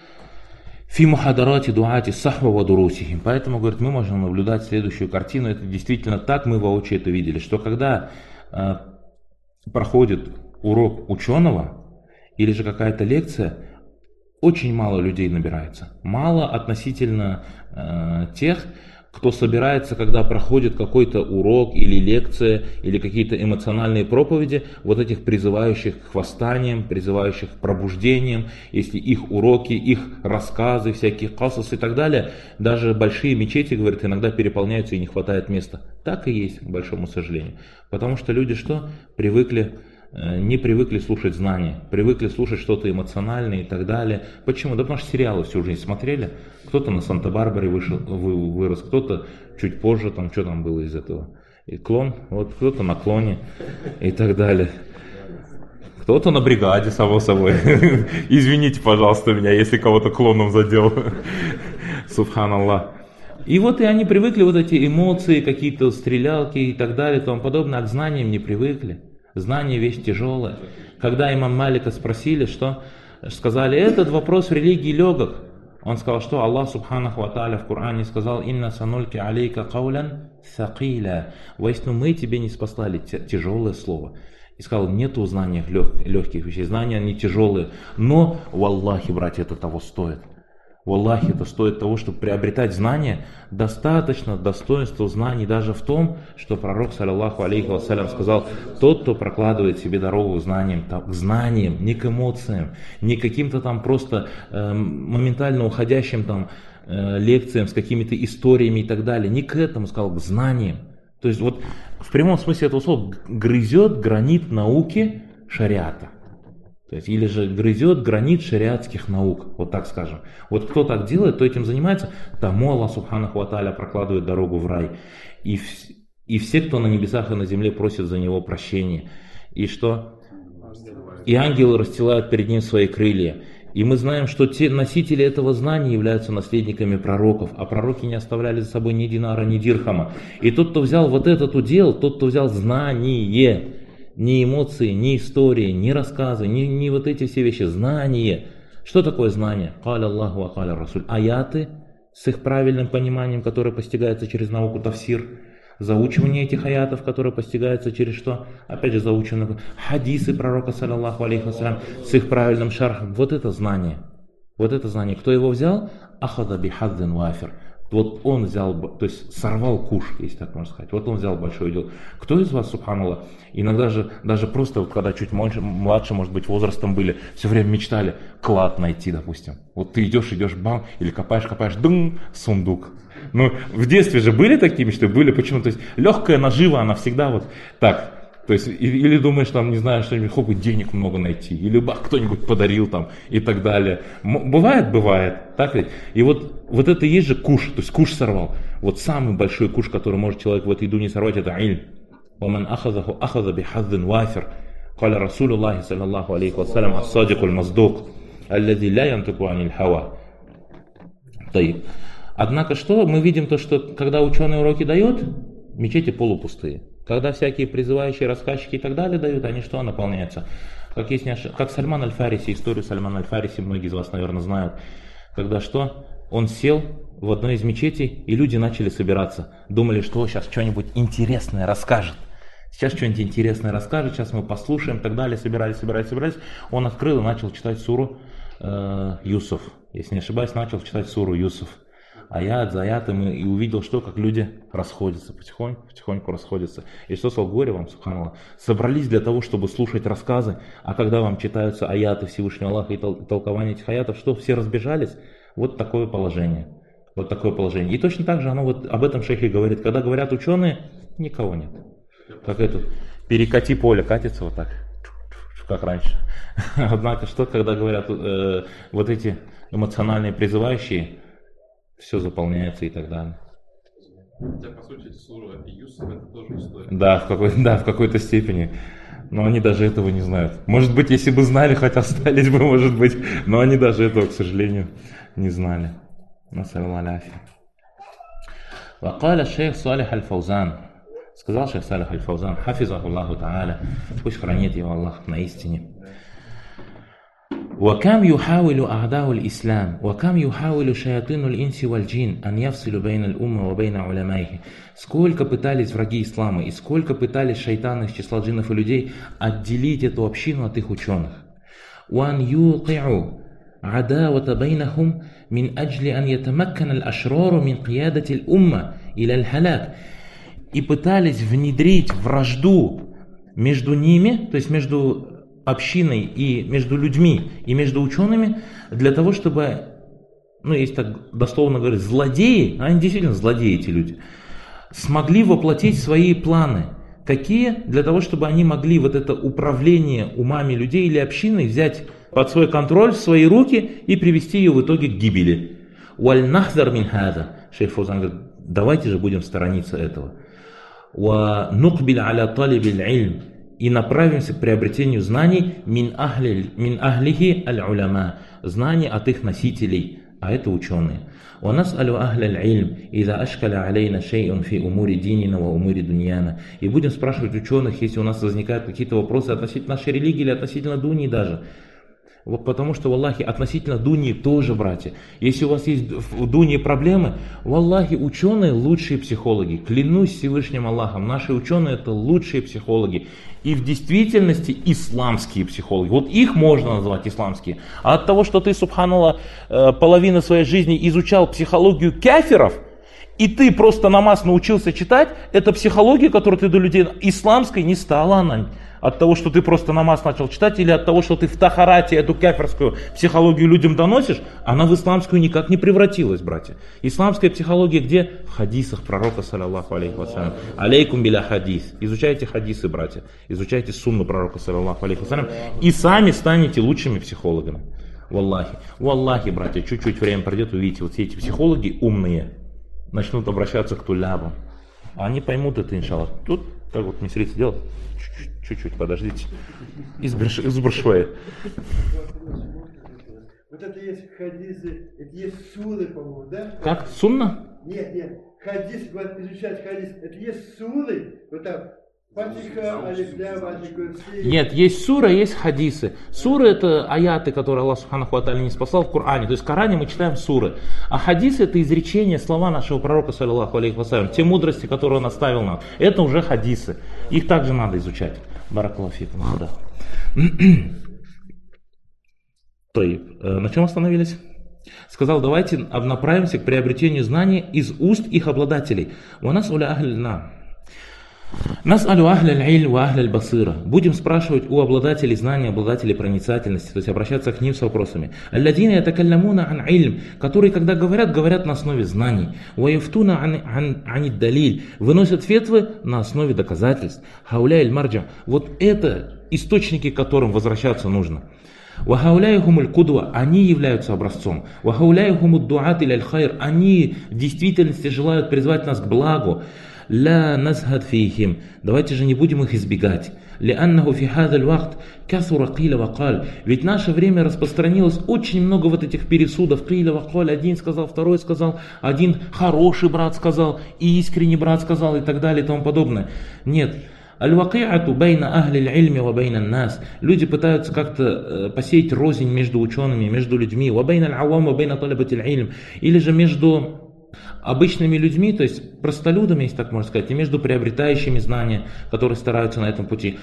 في محاضرات دعاة الصحوة ودروسهم. Поэтому, говорит, мы можем наблюдать следующую картину. Это действительно так, мы воочию это видели, что когда проходит урок ученого или же какая-то лекция, очень мало людей набирается. Мало относительно тех, кто собирается, когда проходит какой-то урок или лекция, или какие-то эмоциональные проповеди, вот этих призывающих к восстаниям, призывающих к пробуждениям, если их уроки, их рассказы, всякие касасы и так далее, даже большие мечети, говорят, иногда переполняются и не хватает места. Так и есть, к большому сожалению. Потому что люди что? Не привыкли слушать знания, привыкли слушать что-то эмоциональное и так далее. Почему? Да потому что сериалы всю жизнь смотрели. Кто-то на Санта-Барбаре вырос, кто-то чуть позже, там что там было из этого. И клон, вот кто-то на клоне и так далее. Кто-то на бригаде, само собой. Извините, пожалуйста, меня, если кого-то клоном задел. Субханаллах. И вот и они привыкли, вот эти эмоции, какие-то стрелялки и так далее, и тому подобное, а к знаниям не привыкли. Знание вещь тяжелая. Когда имам Малика спросили, что сказали, этот вопрос в религии легок. Он сказал, что Аллах Субханаху ва Тааля в Коране сказал, «Инна санульки алейка каулян сакиля». Воистину мы тебе не спаслали тяжелое слово. И сказал, нету в знаниях легких вещей, знания они тяжелые. Но, валлахи, братья, это того стоит. Валлахи, это стоит того, чтобы приобретать знания. Достаточно достоинства знаний даже в том, что пророк, саллаллаху алейхи вассалям, сказал, тот, кто прокладывает себе дорогу к знаниям, не к эмоциям, не к каким-то там просто моментально уходящим там лекциям с какими-то историями и так далее, не к этому, сказал, к знаниям. То есть вот в прямом смысле этого слова грызет гранит науки шариата. То есть, или же грызет гранит шариатских наук, вот так скажем. Вот кто так делает, кто этим занимается, тому Аллах Субханаху ва Тааля прокладывает дорогу в рай. И все, кто на небесах и на земле, просят за него прощения. И что? И ангелы расстилают перед ним свои крылья. И мы знаем, что те носители этого знания являются наследниками пророков, а пророки не оставляли за собой ни динара, ни дирхама. И тот, кто взял вот этот удел, тот, кто взял знание, ни эмоции, ни истории, ни рассказы, ни вот эти все вещи, знание, Что такое знание? Каля Аллаху ва каля Расуль. Аяты с их правильным пониманием, которое постигается через науку тафсир. Заучивание этих аятов, которые постигаются через что? Опять же, заучивание хадисы пророка, саллаллаху алейхи вассалям, с их правильным шархом. Вот это знание. Вот это знание. Кто его взял? Ахада бихаддин вафир. Вот он взял, то есть сорвал куш, если так можно сказать. Вот он взял большое дело. Кто из вас, субханаллах, иногда же, даже просто, вот, когда чуть младше, может быть, возрастом были, все время мечтали клад найти, допустим. Вот ты идешь, бам, или копаешь, дым, сундук. Ну, в детстве же были такие мечты? Были, почему? То есть легкая нажива, она всегда вот так. То есть, или думаешь, там, не знаю, что-нибудь, хоп, денег много найти, или бах, кто-нибудь подарил там, и так далее. Бывает, так ведь? И вот это и есть же куш, то есть куш сорвал. Вот самый большой куш, который может человек в этой дуне сорвать, это ильм. وَمَنْ أَخَذَهُ أَخَذَ بِحَظٍ وَافِرٍ قال رسول الله صلى الله عليه وسلم الصادق المصدوق الذي لا ينطق عن الهوى. طيب. Однако что? Мы видим то, что когда ученые уроки дают, мечети полупустые. Когда всякие призывающие рассказчики и так далее дают, они что, наполняются? Как Сальман Аль-Фариси, историю Сальмана Аль-Фариси, многие из вас, наверное, знают. Когда что? Он сел в одной из мечетей, и люди начали собираться. Думали, что сейчас что-нибудь интересное расскажет. Сейчас что-нибудь интересное расскажет, сейчас мы послушаем и так далее. Собирались. Он открыл и начал читать суру Юсуф. Если не ошибаюсь, начал читать суру Юсуф. Аят за аятом, и увидел, что как люди расходятся, потихоньку расходятся. И что сказал, горе вам, субханаллах, собрались для того, чтобы слушать рассказы, а когда вам читаются аяты Всевышнего Аллаха и толкование этих аятов, что все разбежались? Вот такое положение. И точно так же оно вот об этом шейх и говорит. Когда говорят ученые, никого нет. Как этот, перекати поле, катится вот так, как раньше. Однако что, когда говорят вот эти эмоциональные призывающие, все заполняется и так далее. Хотя, по сути, сура Юсуф это тоже история. Да, в какой-то степени. Но они даже этого не знают. Может быть, если бы знали, хоть остались бы, может быть. Но они даже этого, к сожалению, не знали. Вакаля шейх Салих Аль-Фаузан. Сказал шейх Салих Аль-Фаузан, хафизаху Аллаху Та'аля, пусть хранит его Аллах на истине. وكم يحاول أعداء الإسلام وكم يحاول شياطين الإنس والجن أن يفصلوا بين الأمة وبين علمائه. Сколько пытались враги ислама и сколько пытались шайтаны из числа джиннов и людей отделить эту общину от их ученых. وأن يوقعوا عداوة بينهم من أجل أن يتمكن الأشرار من قيادة الأمة إلى الهلاك. И пытались внедрить вражду между ними, то есть между общиной и между людьми и между учеными, для того, чтобы, если так дословно говорить, злодеи, они действительно злодеи эти люди, смогли воплотить свои планы. Какие? Для того, чтобы они могли вот это управление умами людей или общиной взять под свой контроль в свои руки и привести ее в итоге к гибели. Уаль-нахзар мин хаза. Шейх Фаузан говорит, давайте же будем сторониться этого. Ва нукбиль аля талибиль ильм. И направимся к приобретению знаний мин ахлихи аль-уляма, знаний от их носителей, а это ученые. وَنَسْأَلُ أَهْلَ الْعِلْمِ إِذَا أَشْكَلَ عَلَيْنَا شَيْءٌ فِي أُمُورِ دِينِنَا وَأُمُورِ دُنْيَانَا. И будем спрашивать ученых, если у нас возникают какие-то вопросы относительно нашей религии или относительно Дуньи даже. Вот потому что, валлахи, относительно Дуньи тоже, братья. Если у вас есть в Дуньи проблемы, валлахи, ученые лучшие психологи. Клянусь Всевышним Аллахом, наши ученые это лучшие психологи. И в действительности исламские психологи. Вот их можно назвать исламские. А от того, что ты, субханаллах, половину своей жизни изучал психологию кафиров, и ты просто намаз научился читать, это психология, которую ты до людей исламской не стала она. От того, что ты просто намаз начал читать, или от того, что ты в тахарате эту кафирскую психологию людям доносишь, она в исламскую никак не превратилась, братья. Исламская психология где? В хадисах пророка, саллаллаху алейхи вассалям. Алейкум биля хадис. Изучайте хадисы, братья. Изучайте сунну пророка, саллаллаху алейхи вассалям. И сами станете лучшими психологами. Валлахи. Валлахи, братья, чуть-чуть время пройдет, увидите, вот все эти психологи умные начнут обращаться к тулябам. А они поймут это, иншаллах. Тут, как вот мисрица делает. Чуть-чуть, подождите. Из Буршвея. Вот это есть хадисы, это есть суры, по-моему, да? Как? Сунна? Нет. Хадис, вот изучать хадис, это есть суры, вот там Фатиха, алифля, ватикурси. Нет, есть сура, есть хадисы. Суры это аяты, которые Аллах Субханаху ва Тааля не спасал в Коране. То есть в Коране мы читаем суры. А хадисы это изречения, слова нашего пророка, саллаллаху алейхи вассалям, те мудрости, которые он оставил нам. Это уже хадисы. Их также надо изучать. Баракаллаху фикум. Да. На чем остановились? Сказал, давайте направимся к приобретению знаний из уст их обладателей. Будем спрашивать у обладателей знаний, обладателей проницательности, то есть обращаться к ним с вопросами. Которые, когда говорят на основе знаний. Выносят фетвы на основе доказательств. Вот это источники, к которым возвращаться нужно. Они являются образцом. Они в действительности желают призвать нас к благу. Давайте же не будем их избегать. Ведь наше время распространилось очень много вот этих пересудов. Один сказал, второй сказал, один хороший брат сказал, и искренний брат сказал, и так далее, и тому подобное. Нет. Люди пытаются как-то посеять рознь между учеными, между людьми, или же между обычными людьми, то есть простолюдами, если так можно сказать, и между приобретающими знания, которые стараются на этом пути.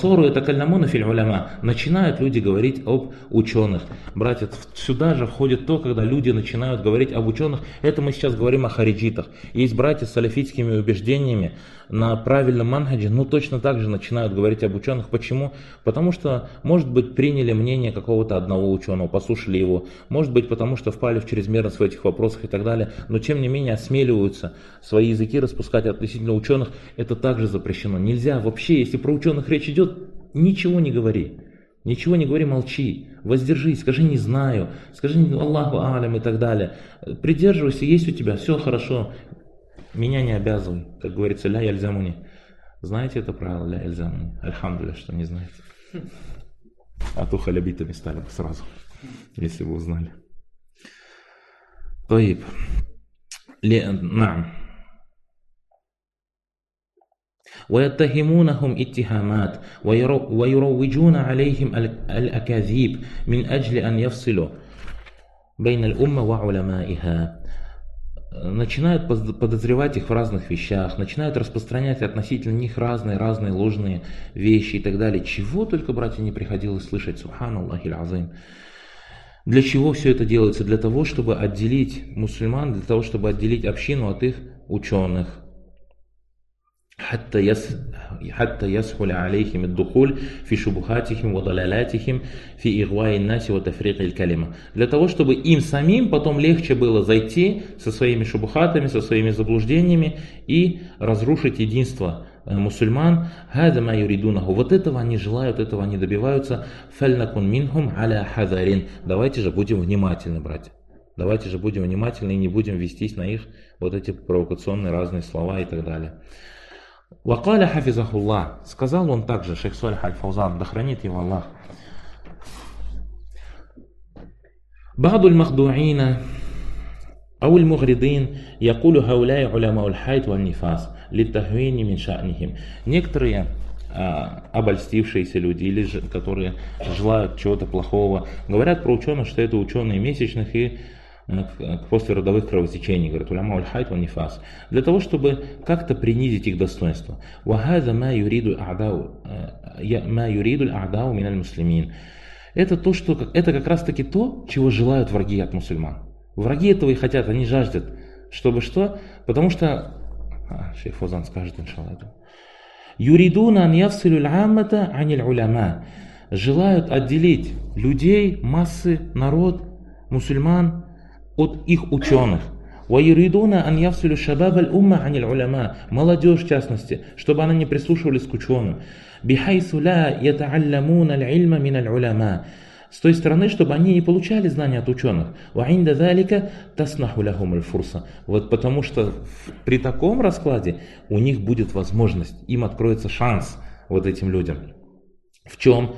Начинают люди говорить об ученых. Братья, сюда же входит то, когда люди начинают говорить об ученых. Это мы сейчас говорим о хариджитах. Есть братья с салафитскими убеждениями на правильном манхаджи, точно так же начинают говорить об ученых. Почему? Потому что, может быть, приняли мнение какого-то одного ученого, послушали его. Может быть, потому что впали в чрезмерность в этих вопросах и так далее. Но, тем не менее, осмеливаются свои языки распускать относительно ученых. Это также запрещено. Нельзя вообще, если про ученых речь идет, ничего не говори. Ничего не говори, молчи, воздержись, скажи не знаю, скажи Аллаху алям и так далее. Придерживайся, есть у тебя, все хорошо. Меня не обязывай, как говорится, ля яльзамуни. Знаете это правило, ля яльзамуни? Альхамдулилля, что не знаете. А то халябитами стали бы сразу, если бы узнали. Таиб. Наам. ويتهمونهم اتهامات ويروجون عليهم الأكاذيب من أجل أن يفصلوا بين الأمة وعلمائها. Начинают подозревать их в разных вещах, начинают распространять относительно них разные ложные вещи и так далее. Чего только, братья, не приходилось слышать, субханаллахи аль-азим. Для чего все это делается? Для того, чтобы отделить мусульман, для того, чтобы отделить общину от их ученых. حتى يسهل عليهم الدخول في شبهاتهم وضلالاتهم في إغواء الناس وتفريق الكلمة. Для того, чтобы им самим потом легче было зайти со своими шубухатами, со своими заблуждениями и разрушить единство мусульман. هذا ما يريدونه. Вот этого они желают, этого они добиваются. فلنكن منهم على حذر. Давайте же будем внимательны, братья. Давайте же будем внимательны и не будем вестись на их вот эти провокационные разные слова и так далее. Вакаля хафизахуллах, сказал он также, шейх Салих аль-Фаузан, да хранит его Аллах. Ба'дуль махду'ина ауль мугридин якулю хауляй уляма уль-хайт валь-нифас литтахвини мин ша'нихим. Некоторые обольстившиеся люди, или же, которые желают чего-то плохого, говорят про ученых, что это ученые месячных и послеродовых кровотечений, говорят, уляма уль-хайт валь-нифас, для того, чтобы как-то принизить их достоинство. Это то, что это как раз таки то, чего желают враги от мусульман. Враги этого и хотят, они жаждут, чтобы что? Потому что, шейх Фаузан скажет, иншаллах, юридуна ан яфсилу аль-аммата аниль уляма, желают отделить людей, массы, народ, мусульман от их ученых. Молодежь в частности, чтобы она не прислушивалась к ученым. С той стороны, чтобы они не получали знания от ученых. Вот потому что при таком раскладе у них будет возможность, им откроется шанс, вот этим людям. В чем?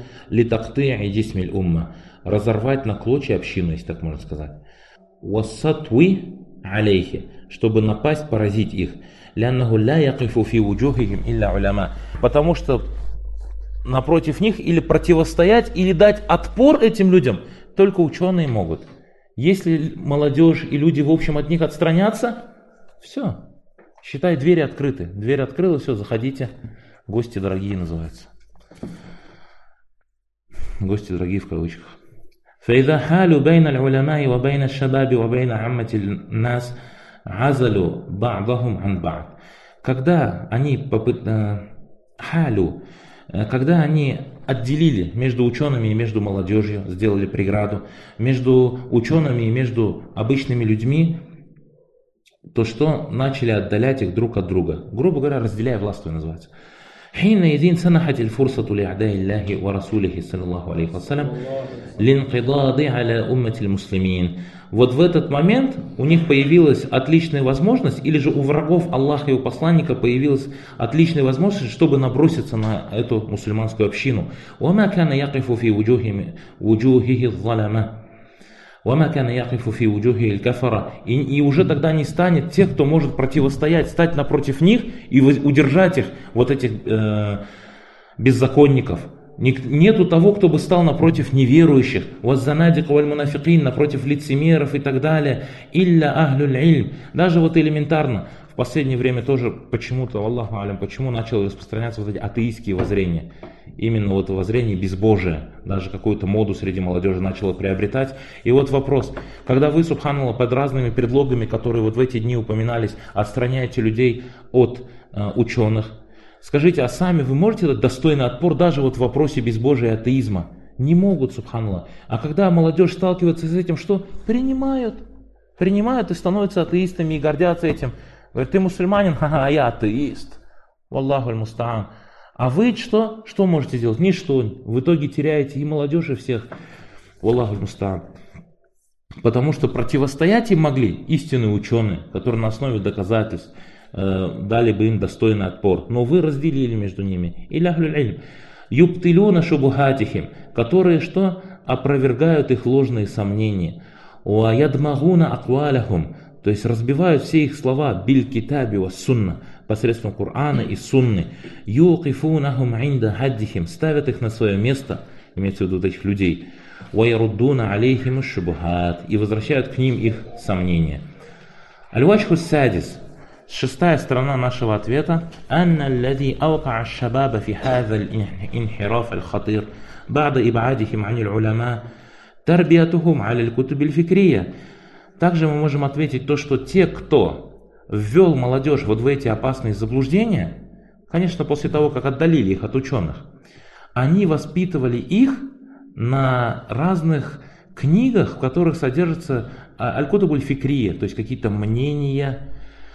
Разорвать на клочья общину, если так можно сказать. Вассатви алейхи, чтобы напасть, поразить их. لأنه لا يقف في وجوههم إلا علماء. Потому что напротив них или противостоять, или дать отпор этим людям только ученые могут. Если молодежь и люди в общем от них отстранятся, все, считай, двери открыты. Дверь открыла, все, заходите. Гости дорогие называется. Гости дорогие в кавычках. فإذا حالوا بين العلماء وبين الشباب وبين عامة الناس عزلوا بعضهم عن بعض. Когда они отделили между учеными и между молодежью, сделали преграду, между учеными и между обычными людьми, то что начали отдалять их друг от друга. Грубо говоря, разделяя властвуя называется. حينئذ سنحت الفرصة لأعداء الله ورسوله صلى الله عليه وسلم لانقضاض على أمة المسلمين. Вот в этот момент у них появилась отличная возможность, или же у врагов Аллаха и у посланника появилась отличная возможность, чтобы наброситься на эту мусульманскую общину. وما كان يقف في وجوهه الظلمة وما كان يقف في وجوهه الكفرة. И уже тогда не станет тех, кто может противостоять, стать напротив них и удержать их, вот этих беззаконников. Нету того, кто бы стал напротив неверующих, ваззанадик валь мунафикин, напротив лицемеров и так далее. Илля ахлюль ильм. Даже вот элементарно, в последнее время тоже почему-то, Аллаху алям, почему начало распространяться вот эти атеистские воззрения. Именно вот воззрение безбожие, даже какую-то моду среди молодежи начало приобретать. И вот вопрос, когда вы, субханаллах, под разными предлогами, которые вот в эти дни упоминались, отстраняете людей от ученых, скажите, а сами вы можете дать достойный отпор даже вот в вопросе безбожия и атеизма? Не могут, субханаллах. А когда молодежь сталкивается с этим, что? Принимают и становятся атеистами и гордятся этим. Говорят, ты мусульманин, ха-ха, а я атеист. Валлаху аль-мустаан. А вы что? Что можете делать? Ничто. В итоге теряете и молодежь, и всех. Валлаху аль-мустаан. Потому что противостоять им могли истинные ученые, которые на основе доказательств дали бы им достойный отпор. Но вы разделили между ними. Или ахлюль ильм. Юбтилюна шубухатихим. Которые что? Опровергают их ложные сомнения. Уаядмагуна акваляхум. То есть разбивают все их слова биль китаби ва сунна, посредством Корана и сунны. Юқифунахум инда хаддихим, ставят их на свое место, имеется в виду вот этих людей. Ваяруддуна алейхим шубухат, и возвращают к ним их сомнения. Аль-Ваджху садис, шестая сторона нашего ответа. Анна аллади аука аш-шабаба фи хаза аль-инхираф аль-хатир ба'да иб'адихим ан аль-уляма тарбиятухум аля аль-кутуб аль-фикрия. Также мы можем ответить то, что те, кто ввел молодежь вот в эти опасные заблуждения, конечно, после того, как отдалили их от ученых, они воспитывали их на разных книгах, в которых содержится аль-кутуб аль-фикрия, то есть какие-то мнения,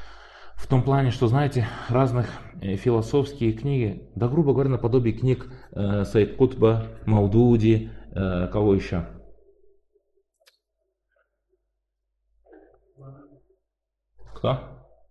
в том плане, что, знаете, разных философские книги, да, грубо говоря, наподобие книг Сайд Кутба, Маудуди, кого еще? Кто?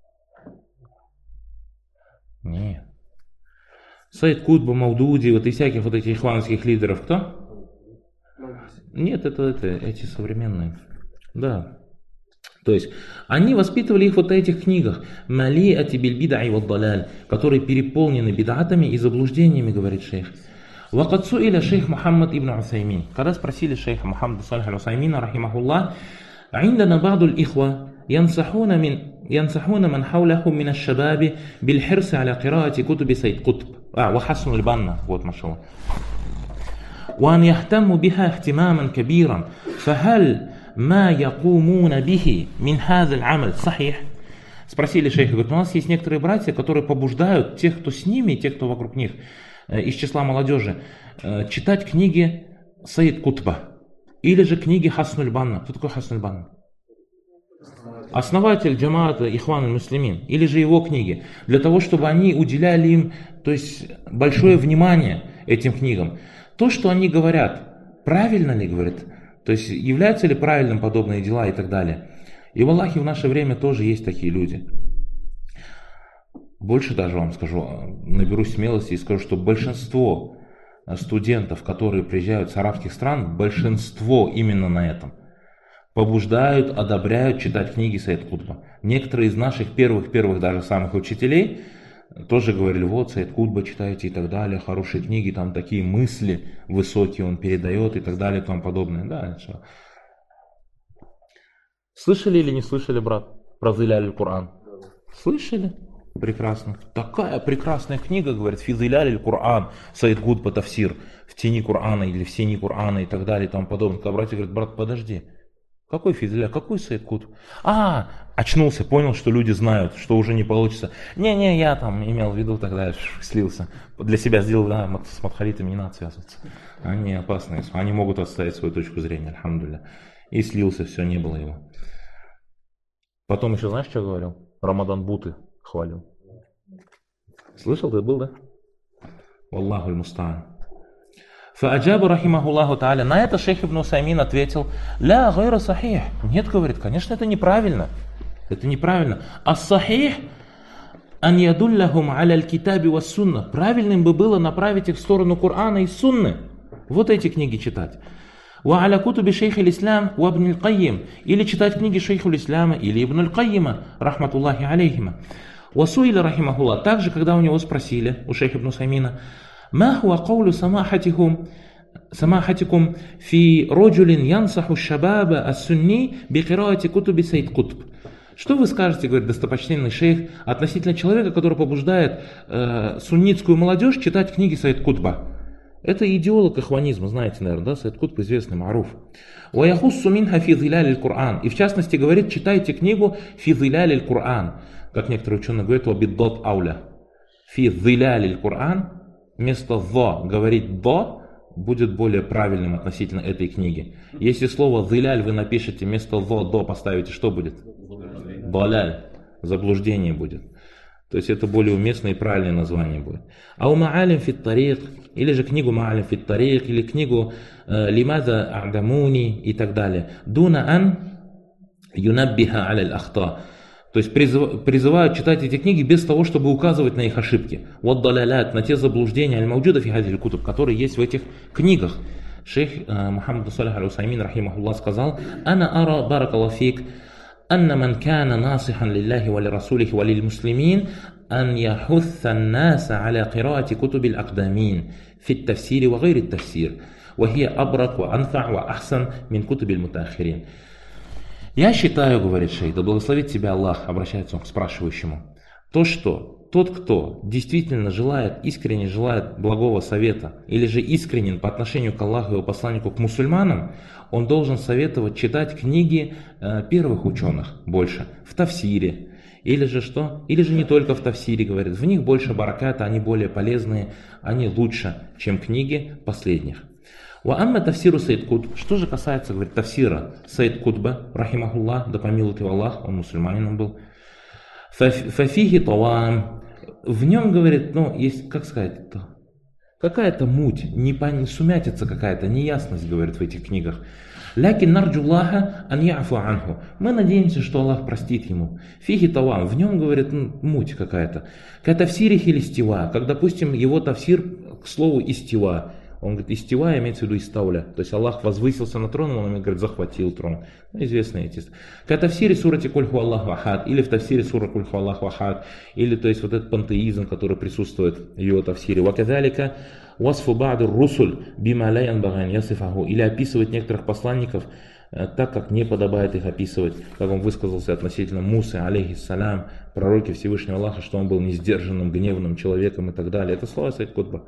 Нет. Сайд Кутба, Маудуди, вот и всяких вот этих ихванских лидеров. Кто? Нет, это эти современные. Да. То есть, они воспитывали их вот в этих книгах. Мали атибиль бида'i вад даляль, которые переполнены бидатами и заблуждениями, говорит шейх. Вакад суиля шейх Мухаммад ибн Усаймин. Когда спросили шейха Мухаммада саллиху Усаймина, рахимахуллах, عندنا بعض الإخوة ينصحون من حولهم من الشباب بالحرص على قراءة كتب سيد قطب وحسن البنا وأن يهتموا بها اهتماما كبيرا فهل ما يقومون به من هذا العمل صحيح؟ Спросили шейха, говорят, у нас есть некоторые братья, которые побуждают тех, кто с ними, тех, кто вокруг них, из числа молодежи, читать книги Сайд Кутба или же книги Хаснуль Банна. Кто такой Хаснуль Банна? Основатель джамаата Ихван аль-Муслимин, или же его книги, для того, чтобы они уделяли им, то есть, большое внимание этим книгам. То, что они говорят, правильно ли говорят, то есть, являются ли правильным подобные дела и так далее. И в Аллахе в наше время тоже есть такие люди. Больше даже вам скажу, наберусь смелости и скажу, что большинство студентов, которые приезжают с арабских стран, большинство именно на этом. Побуждают, одобряют читать книги Сайд Кутба. Некоторые из наших первых даже самых учителей тоже говорили, вот Сайд Кутба читайте и так далее, хорошие книги, там такие мысли высокие он передает и так далее и тому подобное. Да, все. Слышали или не слышали, брат, про Зиляль Коран? Слышали? Прекрасно. Такая прекрасная книга, говорит, Фи Зиляль Коран, Сайд Кутба Тафсир, в тени Корана или в сени Корана и так далее и тому подобное. Когда братья говорят, брат, подожди. Какой Физиля, какой Сайд Кутб? Очнулся, понял, что люди знают, что уже не получится. Не, я там имел в виду, тогда слился. Для себя сделал, да, с мадхалитами не надо связываться. Они опасные, они могут отставить свою точку зрения, альхамдулилля. И слился, все, не было его. Потом еще знаешь, что говорил? Рамадан Буты хвалил. Слышал, ты был, да? Валлаху аль-муста'ан. Фааджабу рахимахуллаху та'аля. На это шейх Ибн Усаймин ответил: ля гайра сахих. Нет, говорит, конечно, это неправильно. Это неправильно. Ас-сахих ан ядуллахум аля аль-китаби ва-сунна. Правильным бы было направить их в сторону Корана и Сунны. Вот эти книги читать. Ва аля кутуби шейх аль-ислам ва ибн аль-Кайим. Или читать книги шейха аль-Ислама или Ибн аль-Кайима, рахматуллахи алейхима. Ва суиля рахимахуллах. Также, когда у него спросили, у шейха Ибн Усаймина, ما هو قول سماحتكم في رجل ينصح الشباب السني بقراءة كتب سيد قطب? Что вы скажете, говорит достопочтенный шейх, относительно человека, который побуждает суннитскую молодежь читать книги Сайд Кутба? Это идеолог ахванизма, знаете, наверное, да? Сайд Кутб известный, маруф. وَيَخُصُّ مِنْهَا فِي ظِلَالِ الْقُرْآنِ. И в частности говорит, читайте книгу «Фи ظِلَالِ الْقُرْآنِ». Как некоторые ученые говорят, «Вабиддот ауля». «Фи ظِلَالِ الْقُرْآنِ». Вместо «во» говорить «до» будет более правильным относительно этой книги. Если слово «зиляль» вы напишете, вместо «во» «до» поставите, что будет? «Даляль». Заблуждение будет. То есть это более уместное и правильное название будет. А у «Ма'алим фит тарик», или же книгу «Ма'алим фит тарик», или книгу «Лимаза а'дамуни» и так далее. «Дуна ан юнаббиха аля аль-ахта». То есть призывают читать эти книги без того, чтобы указывать на их ошибки. Вот далялят, на те заблуждения аль-мауджуда фи хазиль кутуб, которые есть в этих книгах. Шейх Мухаммад Салих аль-Усаймин рахимахуллах сказал: «Ана ара баракаллаху фик, анна ман кана насихан лиллахи ва лирасулихи ва лилмуслимин, ан яхутха ан-наса аля қираати кутуби аль-акдамин фи ат-тафсири ва гайри ат-тафсир, ва хия абрак ва анфа ва ахсан мин кутуби аль-мутаахирин». Я считаю, говорит шейх, да благословит тебя Аллах, обращается он к спрашивающему, то, что тот, кто действительно искренне желает благого совета, или же искренен по отношению к Аллаху и его посланнику к мусульманам, он должен советовать читать книги первых ученых больше, в тафсире, или же что? Или же не только в тафсире, говорит, в них больше бараката, они более полезные, они лучше, чем книги последних. Уамма тафсиру Сайд Кутб. Что же касается, говорит, тафсира Сайд Кутба, рахимахуллах, да помилует его Аллах, он мусульманином был. Фафихи тавам. В нем, говорит, есть, как сказать, какая-то муть, сумятица какая-то, неясность, говорит, в этих книгах. Лякин нарджуллаха ан яфу анху. Мы надеемся, что Аллах простит ему. Фихи тавам. В нем, говорит, муть какая-то. Ка тафсирихи листива. Как, допустим, его тафсир к слову истива. Он говорит, истива имеется в виду истауля. То есть Аллах возвысился на трон, он говорит, захватил трон. Известные эти. Как тафсире сурати куль ху Аллаху ахад, или в тафсире сура куль ху Аллаху ахад, или то есть вот этот пантеизм, который присутствует в его тафсире. Ваказалика васфу ба'ду русуль бима ла янбаган ясифаху, или описывать некоторых посланников так, как не подобает их описывать, как он высказался относительно Мусы, алейхиссалям, пророки Всевышнего Аллаха, что он был несдержанным, гневным человеком и так далее. Это слова Сайд Кутба.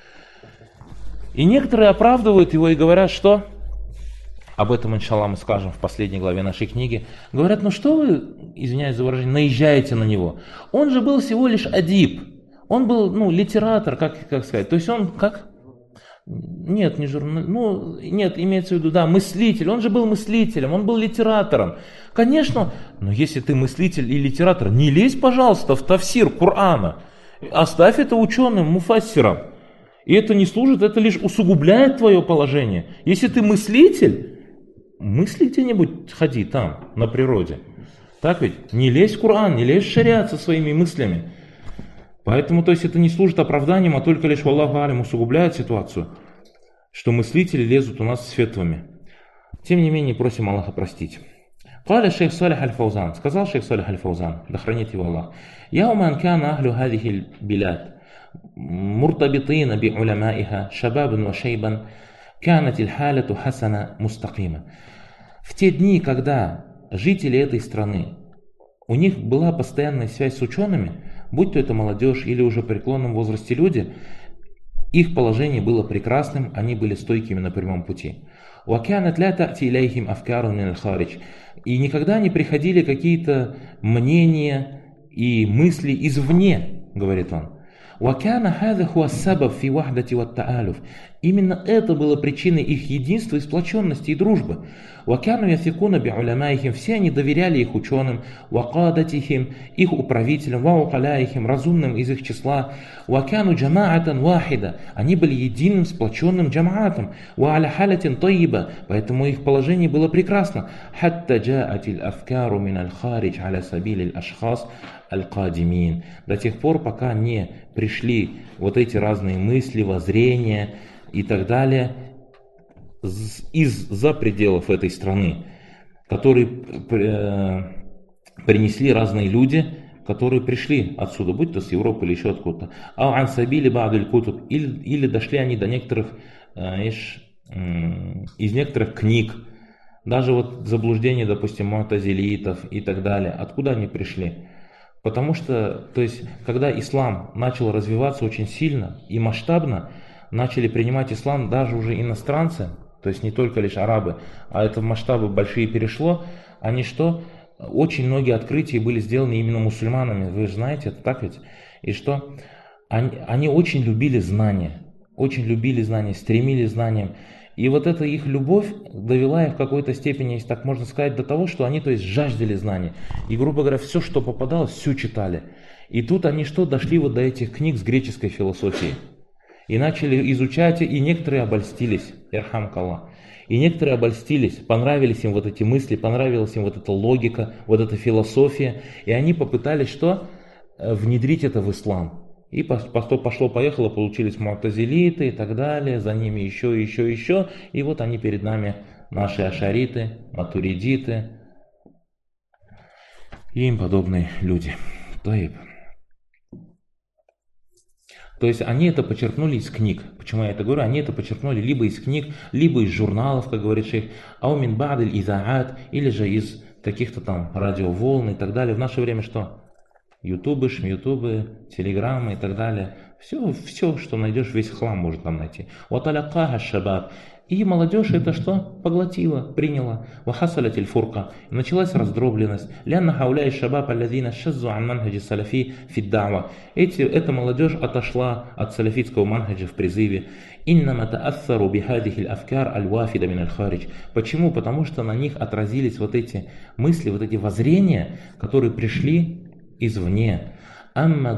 И некоторые оправдывают его и говорят, что, об этом, иншаллах, мы скажем в последней главе нашей книги, говорят, что вы, извиняюсь за выражение, наезжаете на него? Он же был всего лишь адиб, он был, литератор, как сказать, то есть он как? Нет, не журналист, нет, имеется в виду, да, мыслитель, он же был мыслителем, он был литератором. Конечно, но если ты мыслитель и литератор, не лезь, пожалуйста, в тафсир Корана, оставь это ученым, муфассирам. И это не служит, это лишь усугубляет твое положение. Если ты мыслитель, мысли где-нибудь ходи там, на природе. Так ведь? Не лезь в Коран, не лезь в шариат со своими мыслями. Поэтому, то есть, это не служит оправданием, а только лишь, валлаху алям, усугубляет ситуацию, что мыслители лезут у нас с фетвами. Тем не менее, просим Аллаха простить. قال الشيخ صالح الفوزان, сказал шейх Салих аль-Фаузан, да хранит его Аллах, يوما كان أهل هذه البلاد مرتبطين بعلمائها شبابا وشيبا كانت الحالة حسنة مستقيمة. В те дни, когда жители этой страны, у них была постоянная связь с учеными, будь то это молодежь или уже в преклонном возрасте люди, их положение было прекрасным, они были стойкими на прямом пути. وكانت لا تأتي إليهم أفكار من الخارج. И никогда не приходили какие-то мнения и мысли извне, говорит он. وكان هذا هو السبب في وحدة والتآلف. Именно это было причиной их единства и сплоченности и дружбы. وكانوا يثقون بعلمائهم. Все они доверяли их ученым, وقادتهم, их управителям, وعقلائهم, разумным из их числа. وكانوا جماعة واحدة. Они были единым сплоченным джамаатом. وعلى حالة طيبة. Поэтому их положение было прекрасно. حتى جاءت الأفكار من الخارج على سبيل الأشخاص القادمين. До тех пор, пока не пришли вот эти разные мысли, воззрения и так далее из-за пределов этой страны, которые принесли разные люди, которые пришли отсюда, будь то с Европы или еще откуда-то. Или дошли они до некоторых, из некоторых книг, даже вот заблуждения, допустим, му'тазилитов и так далее. Откуда они пришли? Потому что, то есть, когда ислам начал развиваться очень сильно и масштабно, начали принимать ислам даже уже иностранцы, то есть не только лишь арабы, а это в масштабы большие перешло, они что? Очень многие открытия были сделаны именно мусульманами, вы же знаете, это так ведь? И что? Они очень любили знания, стремились к знаниям. И вот эта их любовь довела их в какой-то степени, если так можно сказать, до того, что они, то есть, жаждали знаний. И, грубо говоря, все, что попадалось, все читали. И тут они что? Дошли вот до этих книг с греческой философией. И начали изучать, и некоторые обольстились, ирхамкаллах. И некоторые обольстились, понравились им вот эти мысли, понравилась им вот эта логика, вот эта философия. И они попытались что? Внедрить это в ислам. И пошло-поехало, получились му'тазилиты и так далее, за ними еще. И вот они перед нами, наши ашариты, матуридиты и им подобные люди. То есть они это почерпнули из книг. Почему я это говорю? Они это почерпнули либо из книг, либо из журналов, как говорит шейх, аумин ба'диль изаат, или же из каких-то там радиоволн и так далее. В наше время что? Ютубы, шмьютубы, телеграммы и так далее. Все, что найдешь, весь хлам можно там найти. Ваталякаха шабаб. И молодежь это что? Поглотила, приняла. Вахасалят иль-фурка. Началась раздробленность. Лянна хауляй шабаб аллазина шаззу ан манхаджи салафи фиддава. Эта молодежь отошла от салафитского манхаджа в призыве. Иннама та'ассару бихадихи аль-афкар аль-вафида мин аль-харидж. Почему? Потому что на них отразились вот эти мысли, вот эти воззрения, которые пришли извне. أما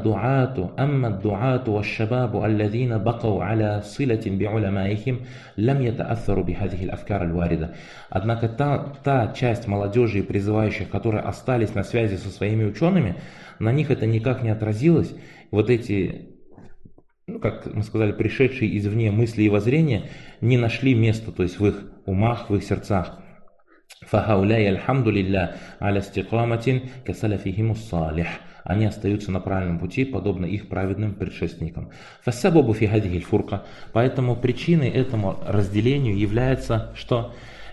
الدعاة والشباب الذين بقوا على صلة بعلمائهم لم يتأثروا بهذه الأفكار الواردة. Однако та часть молодежи и призывающих, которые остались на связи со своими учеными, на них это никак не отразилось. Вот эти, как мы сказали, пришедшие извне мысли и воззрения не нашли места, то есть в их умах, в их сердцах. فهؤلاء الحمد لله على استقامة كسلفهم الصالح. Они остаются на правильном пути, подобно их праведным предшественникам. فالسبب في هذه الفرقة. Поэтому причиной этому разделению является, что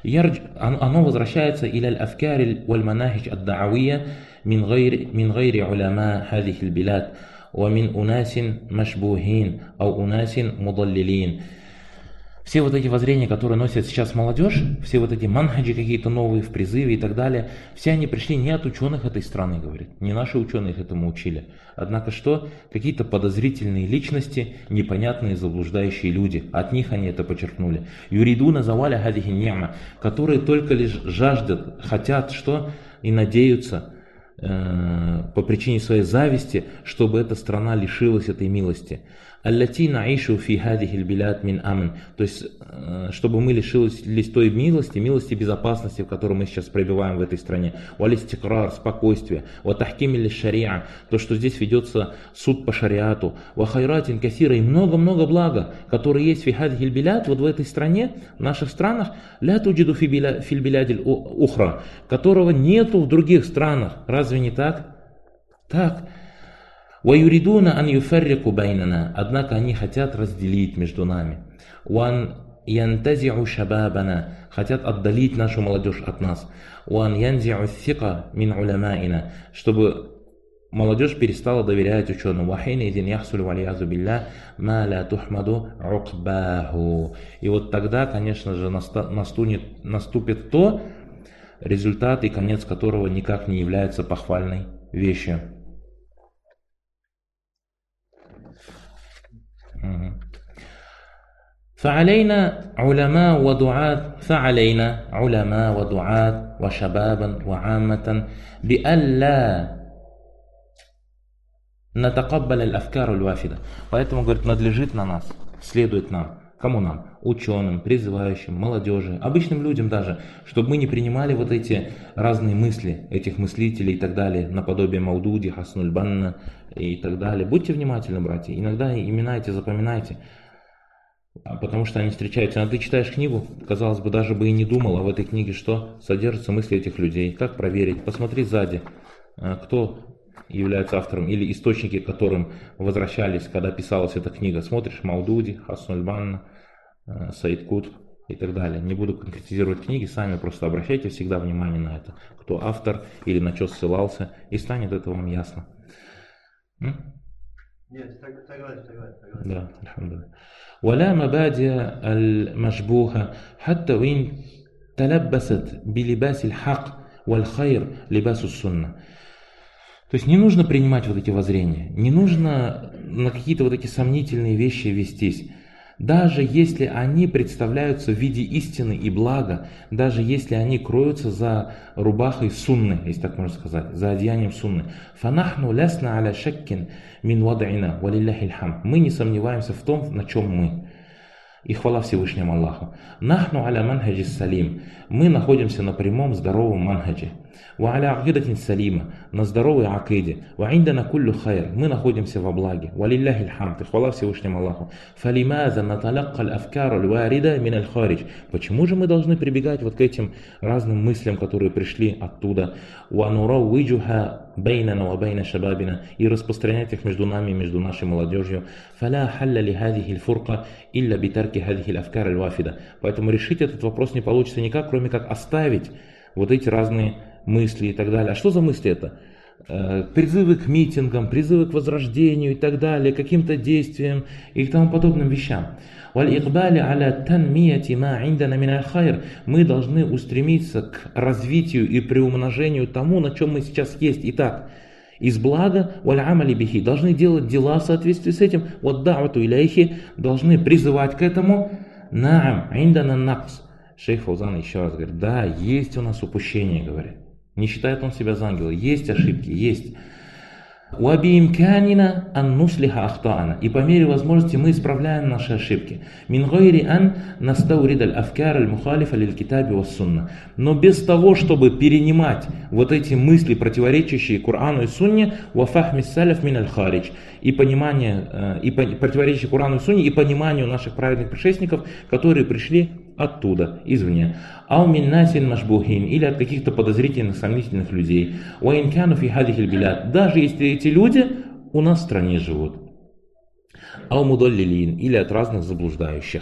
оно возвращается إلى الأفكار والمناهج الدعوية من غير علماء هذه البلاد ومن أناس مشبوهين أو أناس مضللين. Все вот эти воззрения, которые носят сейчас молодежь, все вот эти манхаджи какие-то новые в призыве и так далее, все они пришли не от ученых этой страны, говорит, не наши ученые их этому учили. Однако что? Какие-то подозрительные личности, непонятные заблуждающие люди, от них они это почерпнули. Юридуна заваля хадихи ни'ма, которые только лишь жаждут, хотят что? И надеются по причине своей зависти, чтобы эта страна лишилась этой милости. Аллати наишу фи хадихи аль-билад мин амн. То есть, чтобы мы лишились той милости безопасности, в которой мы сейчас пребываем в этой стране. Валистикрар, спокойствие. Ватахким или шариа. То, что здесь ведется суд по шариату. Вахайратин кассира и много-много блага, которые есть фи хадихи аль-билад, вот в этой стране, в наших странах, ля туджиду фи билядиль ухра, которого нету в других странах. Разве не так? Так. وَيُرِدُونَ أَنْ يُفَرِّقُوا بَيْنَنَا. Однако они хотят разделить между нами. وَأَنْ يَنْتَزِعُوا شَبَابَنَا. Хотят отдалить нашу молодежь от нас. وَأَنْ يَنْزِعُوا الثِّقَةَ مِنْ عُلَمَائِنَا. Чтобы молодежь перестала доверять ученым. وَحِينَئِذٍ يَحْصُلُ وَالْعِيَاذُ بِاللَّهِ مَا لَا تُحْمَدُ عُقْبَاهُ. И вот тогда, конечно же, наступит то, результат и конец которого никак не является похвальной вещью. فعلينا علماء ودعاة وشبابا وعامة بألا نتقبل الأفكار الوافدة. Поэтому, говорит, надлежит на нас, следует нам, кому нам? Ученым, призывающим, молодежи, обычным людям даже, чтобы мы не принимали вот эти разные мысли, этих мыслителей и так далее, наподобие Маудуди, Хаснул Банна и так далее. Будьте внимательны, братья, иногда имена эти запоминайте, потому что они встречаются. А ты читаешь книгу, казалось бы, даже бы и не думал, а в этой книге что? Содержатся мысли этих людей. Как проверить? Посмотри сзади, кто является автором или источники, к которым возвращались, когда писалась эта книга. Смотришь Маудуди, Хаснул Банна, Саид Кутб и так далее. Не буду конкретизировать книги, сами просто обращайте всегда внимание на это. Кто автор или на что ссылался, и станет это вам ясно. Нет, согласен. Да, алхамдулилlah. ولا مبادئ المشبوهة حتى وإن تلبست بلباس الحق والخير لباس السنة. То есть не нужно принимать вот эти воззрения, не нужно на какие-то вот эти сомнительные вещи вестись. Даже если они представляются в виде истины и блага, даже если они кроются за рубахой сунны, если так можно сказать, за одеянием сунны. فَنَحْنُ لَسْنَا عَلَى شَكٍ مِنْ وَضْعِنَا وَلِلَّهِ الْحَمْدُ. Мы не сомневаемся в том, на чем мы. И хвала Всевышнему Аллаху. «Нахну аля манхаджи салим». Мы находимся на прямом здоровом манхаджи. «Ва аля акидатин салима». На здоровой акиде. «Ва индана куллю хайр». Мы находимся во благе. «Ва лилляхи алхамд». И хвала Всевышнему Аллаху. «Фалимаза наталакка аль-афкар аль-варида мин аль-харидж». Почему же мы должны прибегать вот к этим разным мыслям, которые пришли оттуда? «Ва нураввиджуха бейнана ва бейна шабабина». И распространять их между нами и между нашей молодежью. «Фаля халля ли хадихи аль-фурка илля битарки хадихи аль-афкар аль-вафида». Поэтому решить этот вопрос не получится никак, кроме как оставить вот эти разные мысли и так далее. А что за мысли это? Призывы к митингам, призывы к возрождению и так далее, к каким-то действиям и к тому подобным вещам. Мы должны устремиться к развитию и приумножению тому, на чем мы сейчас есть. Итак, из блага должны делать дела в соответствии с этим, должны призывать к этому. Шейх Фаузан еще раз говорит, да, есть у нас упущение, говорит. Не считает он себя за ангела, есть ошибки, есть. И по мере возможности мы исправляем наши ошибки. Но без того, чтобы перенимать вот эти мысли, противоречащие Корану и Сунне, и понимание, и противоречащие Корану и Сунне, и пониманию наших праведных предшественников, которые пришли оттуда, извне. Или от каких-то подозрительных, сомнительных людей. Даже если эти люди у нас в стране живут. Или от разных заблуждающих.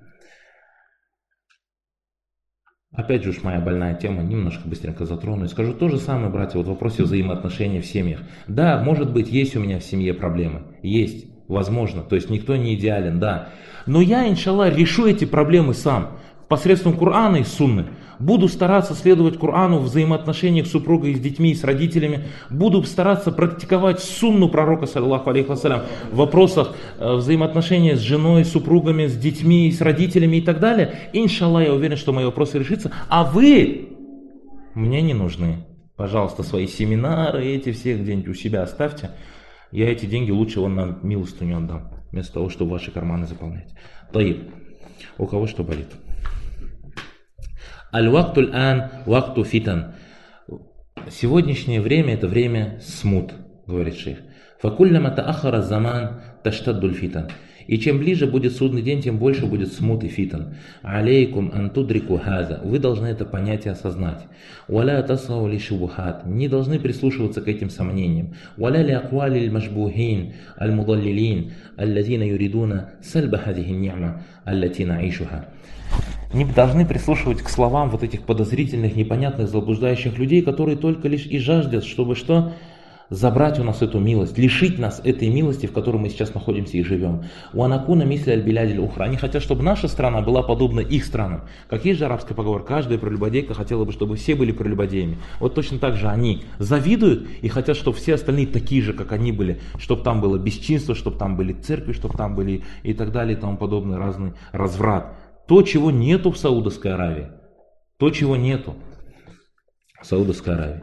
Опять же уж моя больная тема, немножко быстренько затрону и скажу то же самое, братья, вот в вопросе взаимоотношений в семьях. Да, может быть, есть у меня в семье проблемы, есть, возможно, то есть никто не идеален, да. Но я, иншаллах, решу эти проблемы сам, посредством Корана и Сунны. Буду стараться следовать Корану в взаимоотношениях с супругой, с детьми, с родителями. Буду стараться практиковать сунну пророка, саллаллаху алейхи вассалям, в вопросах взаимоотношений с женой, с супругами, с детьми, с родителями и так далее. Иншаллах, я уверен, что мои вопросы решатся. А вы мне не нужны. Пожалуйста, свои семинары эти все где-нибудь у себя оставьте. Я эти деньги лучше вон на милостыню отдам. вместо того, чтобы ваши карманы заполнять. Таиб. У кого что болит? Аль-вакту аль-ан вакту фитан. Сегодняшнее время это время смут, говорит шейх. Факулляма таахара заман таштаддуль фитан. И чем ближе будет судный день, тем больше будет смут и фитан. Алейкум антудрику хаза. Вы должны это понять и осознать. Валя тасау ли шубухат. Не должны прислушиваться к этим сомнениям. Валя ли аквали машбухин аль-мудаллилин аллазина юридуна сальба хазихи ни'ма аллатина аишуха. Не должны прислушивать к словам вот этих подозрительных, непонятных, заблуждающих людей, которые только лишь и жаждут, чтобы что? Забрать у нас эту милость, лишить нас этой милости, в которой мы сейчас находимся и живем. Уанакуна мисли аль-билядиль ухра. Они хотят, чтобы наша страна была подобна их странам. Как есть же арабская поговорка, каждая прелюбодейка хотела бы, чтобы все были прелюбодеями. Вот точно так же они завидуют и хотят, чтобы все остальные такие же, как они были. Чтобы там было бесчинство, чтобы там были церкви, чтобы там были и так далее, и тому подобное, разный разврат. То, чего нету в Саудовской Аравии. То, чего нету в Саудовской Аравии.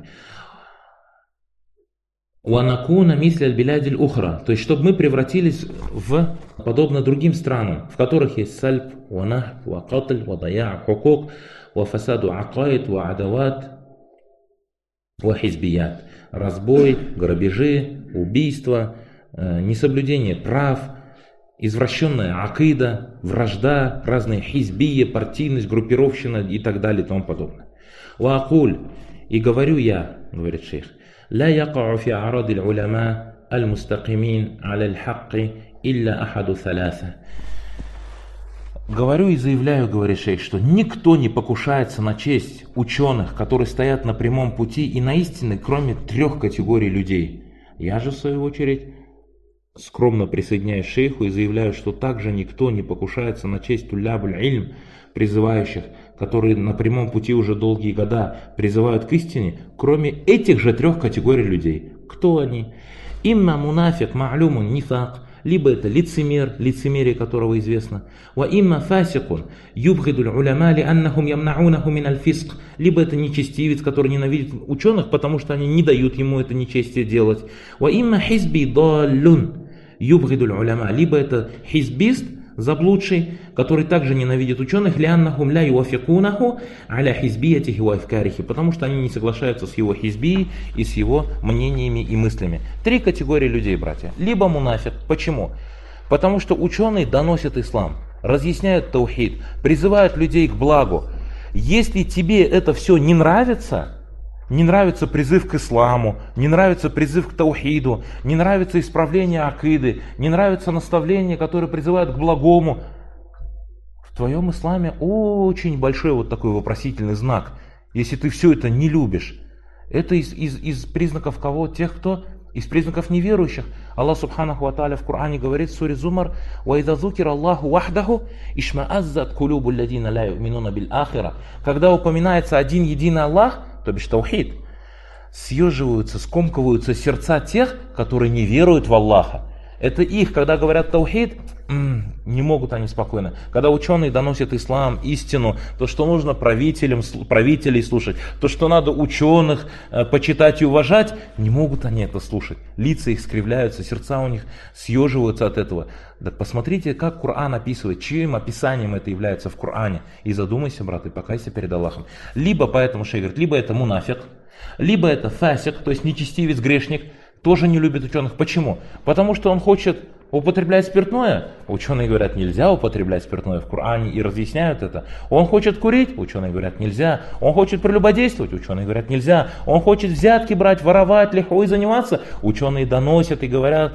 Уанакуна мисли аль-билядиль ухра. То есть, чтобы мы превратились в подобно другим странам, в которых есть сальб, ванахб, вакатль, вадая, хукук, вафасаду акаид, ваадават, вахизбият. Разбой, грабежи, убийства, несоблюдение прав, извращенная акида, вражда, разные хизбия, партийность, группировщина и так далее и тому подобное. Ваакуль. И говорю я, говорит шейх, لا يقع في أعراض العلماء المستقيمين على الحق إلا أحد ثلاثة. Говорю и заявляю, говорит шейх, что никто не покушается на честь ученых, которые стоят на прямом пути и на истине, кроме 3 категорий людей. Я же, в свою очередь, скромно присоединяюсь к шейху и заявляю, что также никто не покушается на честь тулябуль ильм, призывающих, которые на прямом пути уже долгие года призывают к истине, кроме этих же 3 категорий людей. Кто они? Имма мунафик ма'люмун нифак, либо это лицемер, лицемерие которого известно, ва имма фасикун юбхидуль уляма ли аннахум ямнаунаху мин аль-фиск, либо это нечестивец, который ненавидит ученых, потому что они не дают ему это нечестие делать, ва имма хизби даллун юбхидуль уляма, либо это хизбист, заблудший, который также ненавидит ученых, лианнахум ля юафикунаху аля хизбиятихи ва афкарихи, потому что они не соглашаются с его хизбией и с его мнениями и мыслями. 3 категории людей, братья. Либо мунафик. Почему? Потому что ученые доносят ислам, разъясняют таухид, призывают людей к благу. Если тебе это все не нравится призыв к исламу, не нравится призыв к таухиду, не нравится исправление акиды, не нравится наставление, которое призывает к благому, в твоем исламе очень большой вот такой вопросительный знак, если ты все это не любишь. Это из признаков кого? Тех, кто? Из признаков неверующих. Аллах Субханаху ва Тааля в Коране говорит в суре Зумар: «Ва иза зукира Аллаху вахдаху ишмааззат кулюбу лладина ля ю'минуна бил ахира». Когда упоминается один единый Аллах, то бишь таухид, съеживаются, скомкиваются сердца тех, которые не веруют в Аллаха. Это их, когда говорят таухид, не могут они спокойно. Когда ученые доносят ислам, истину, то, что нужно правителей слушать, то, что надо ученых почитать и уважать, не могут они это слушать. Лица их скривляются, сердца у них съеживаются от этого. Так посмотрите, как Коран описывает, чьим описанием это является в Коране. И задумайся, брат, и покайся перед Аллахом. Либо, поэтому шейх говорит, либо это мунафик, либо это фасик, то есть нечестивец, грешник, тоже не любит ученых. Почему? Потому что он хочет употреблять спиртное. Ученые говорят, нельзя употреблять спиртное в Коране и разъясняют это. Он хочет курить, ученые говорят, нельзя. Он хочет прелюбодействовать, ученые говорят, нельзя. Он хочет взятки брать, воровать, лихвой заниматься, ученые доносят и говорят,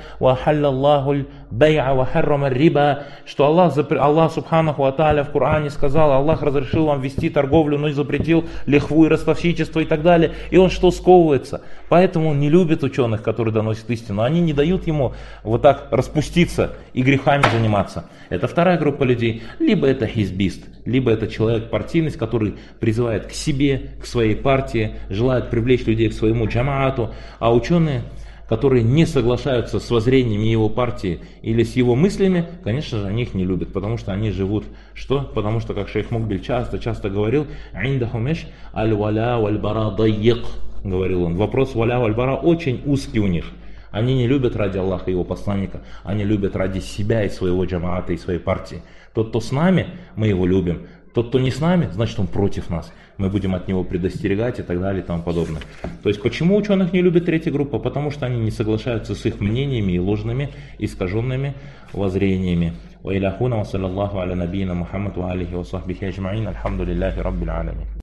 что Аллах Субханаху ва Тааля в Коране сказал, Аллах разрешил вам вести торговлю, но и запретил лихву и ростовщичество и так далее. И он что, сковывается? Поэтому он не любит ученых, которые доносят истину. Они не дают ему вот так распуститься и грехами заниматься. Это вторая группа людей. Либо это хизбист, либо это человек партийность, который призывает к себе, к своей партии, желает привлечь людей к своему джамаату. А ученые, которые не соглашаются с воззрениями его партии или с его мыслями, конечно же, они их не любят, потому что они живут. Что? Потому что, как шейх Мукбиль часто говорил, «Индахумеш аль-валя валь-бара дайек», говорил он. Вопрос валя валь-бара очень узкий у них. Они не любят ради Аллаха и его посланника, они любят ради себя и своего джамаата и своей партии. Тот, кто с нами, мы его любим. Тот, кто не с нами, значит он против нас. Мы будем от него предостерегать и так далее и тому подобное. То есть почему ученых не любит третья группа? Потому что они не соглашаются с их мнениями и ложными, искаженными воззрениями. وإلى هنا وصلى الله على نبينا محمد وآله وصحبه أجمعين الحمد لله رب العالمين.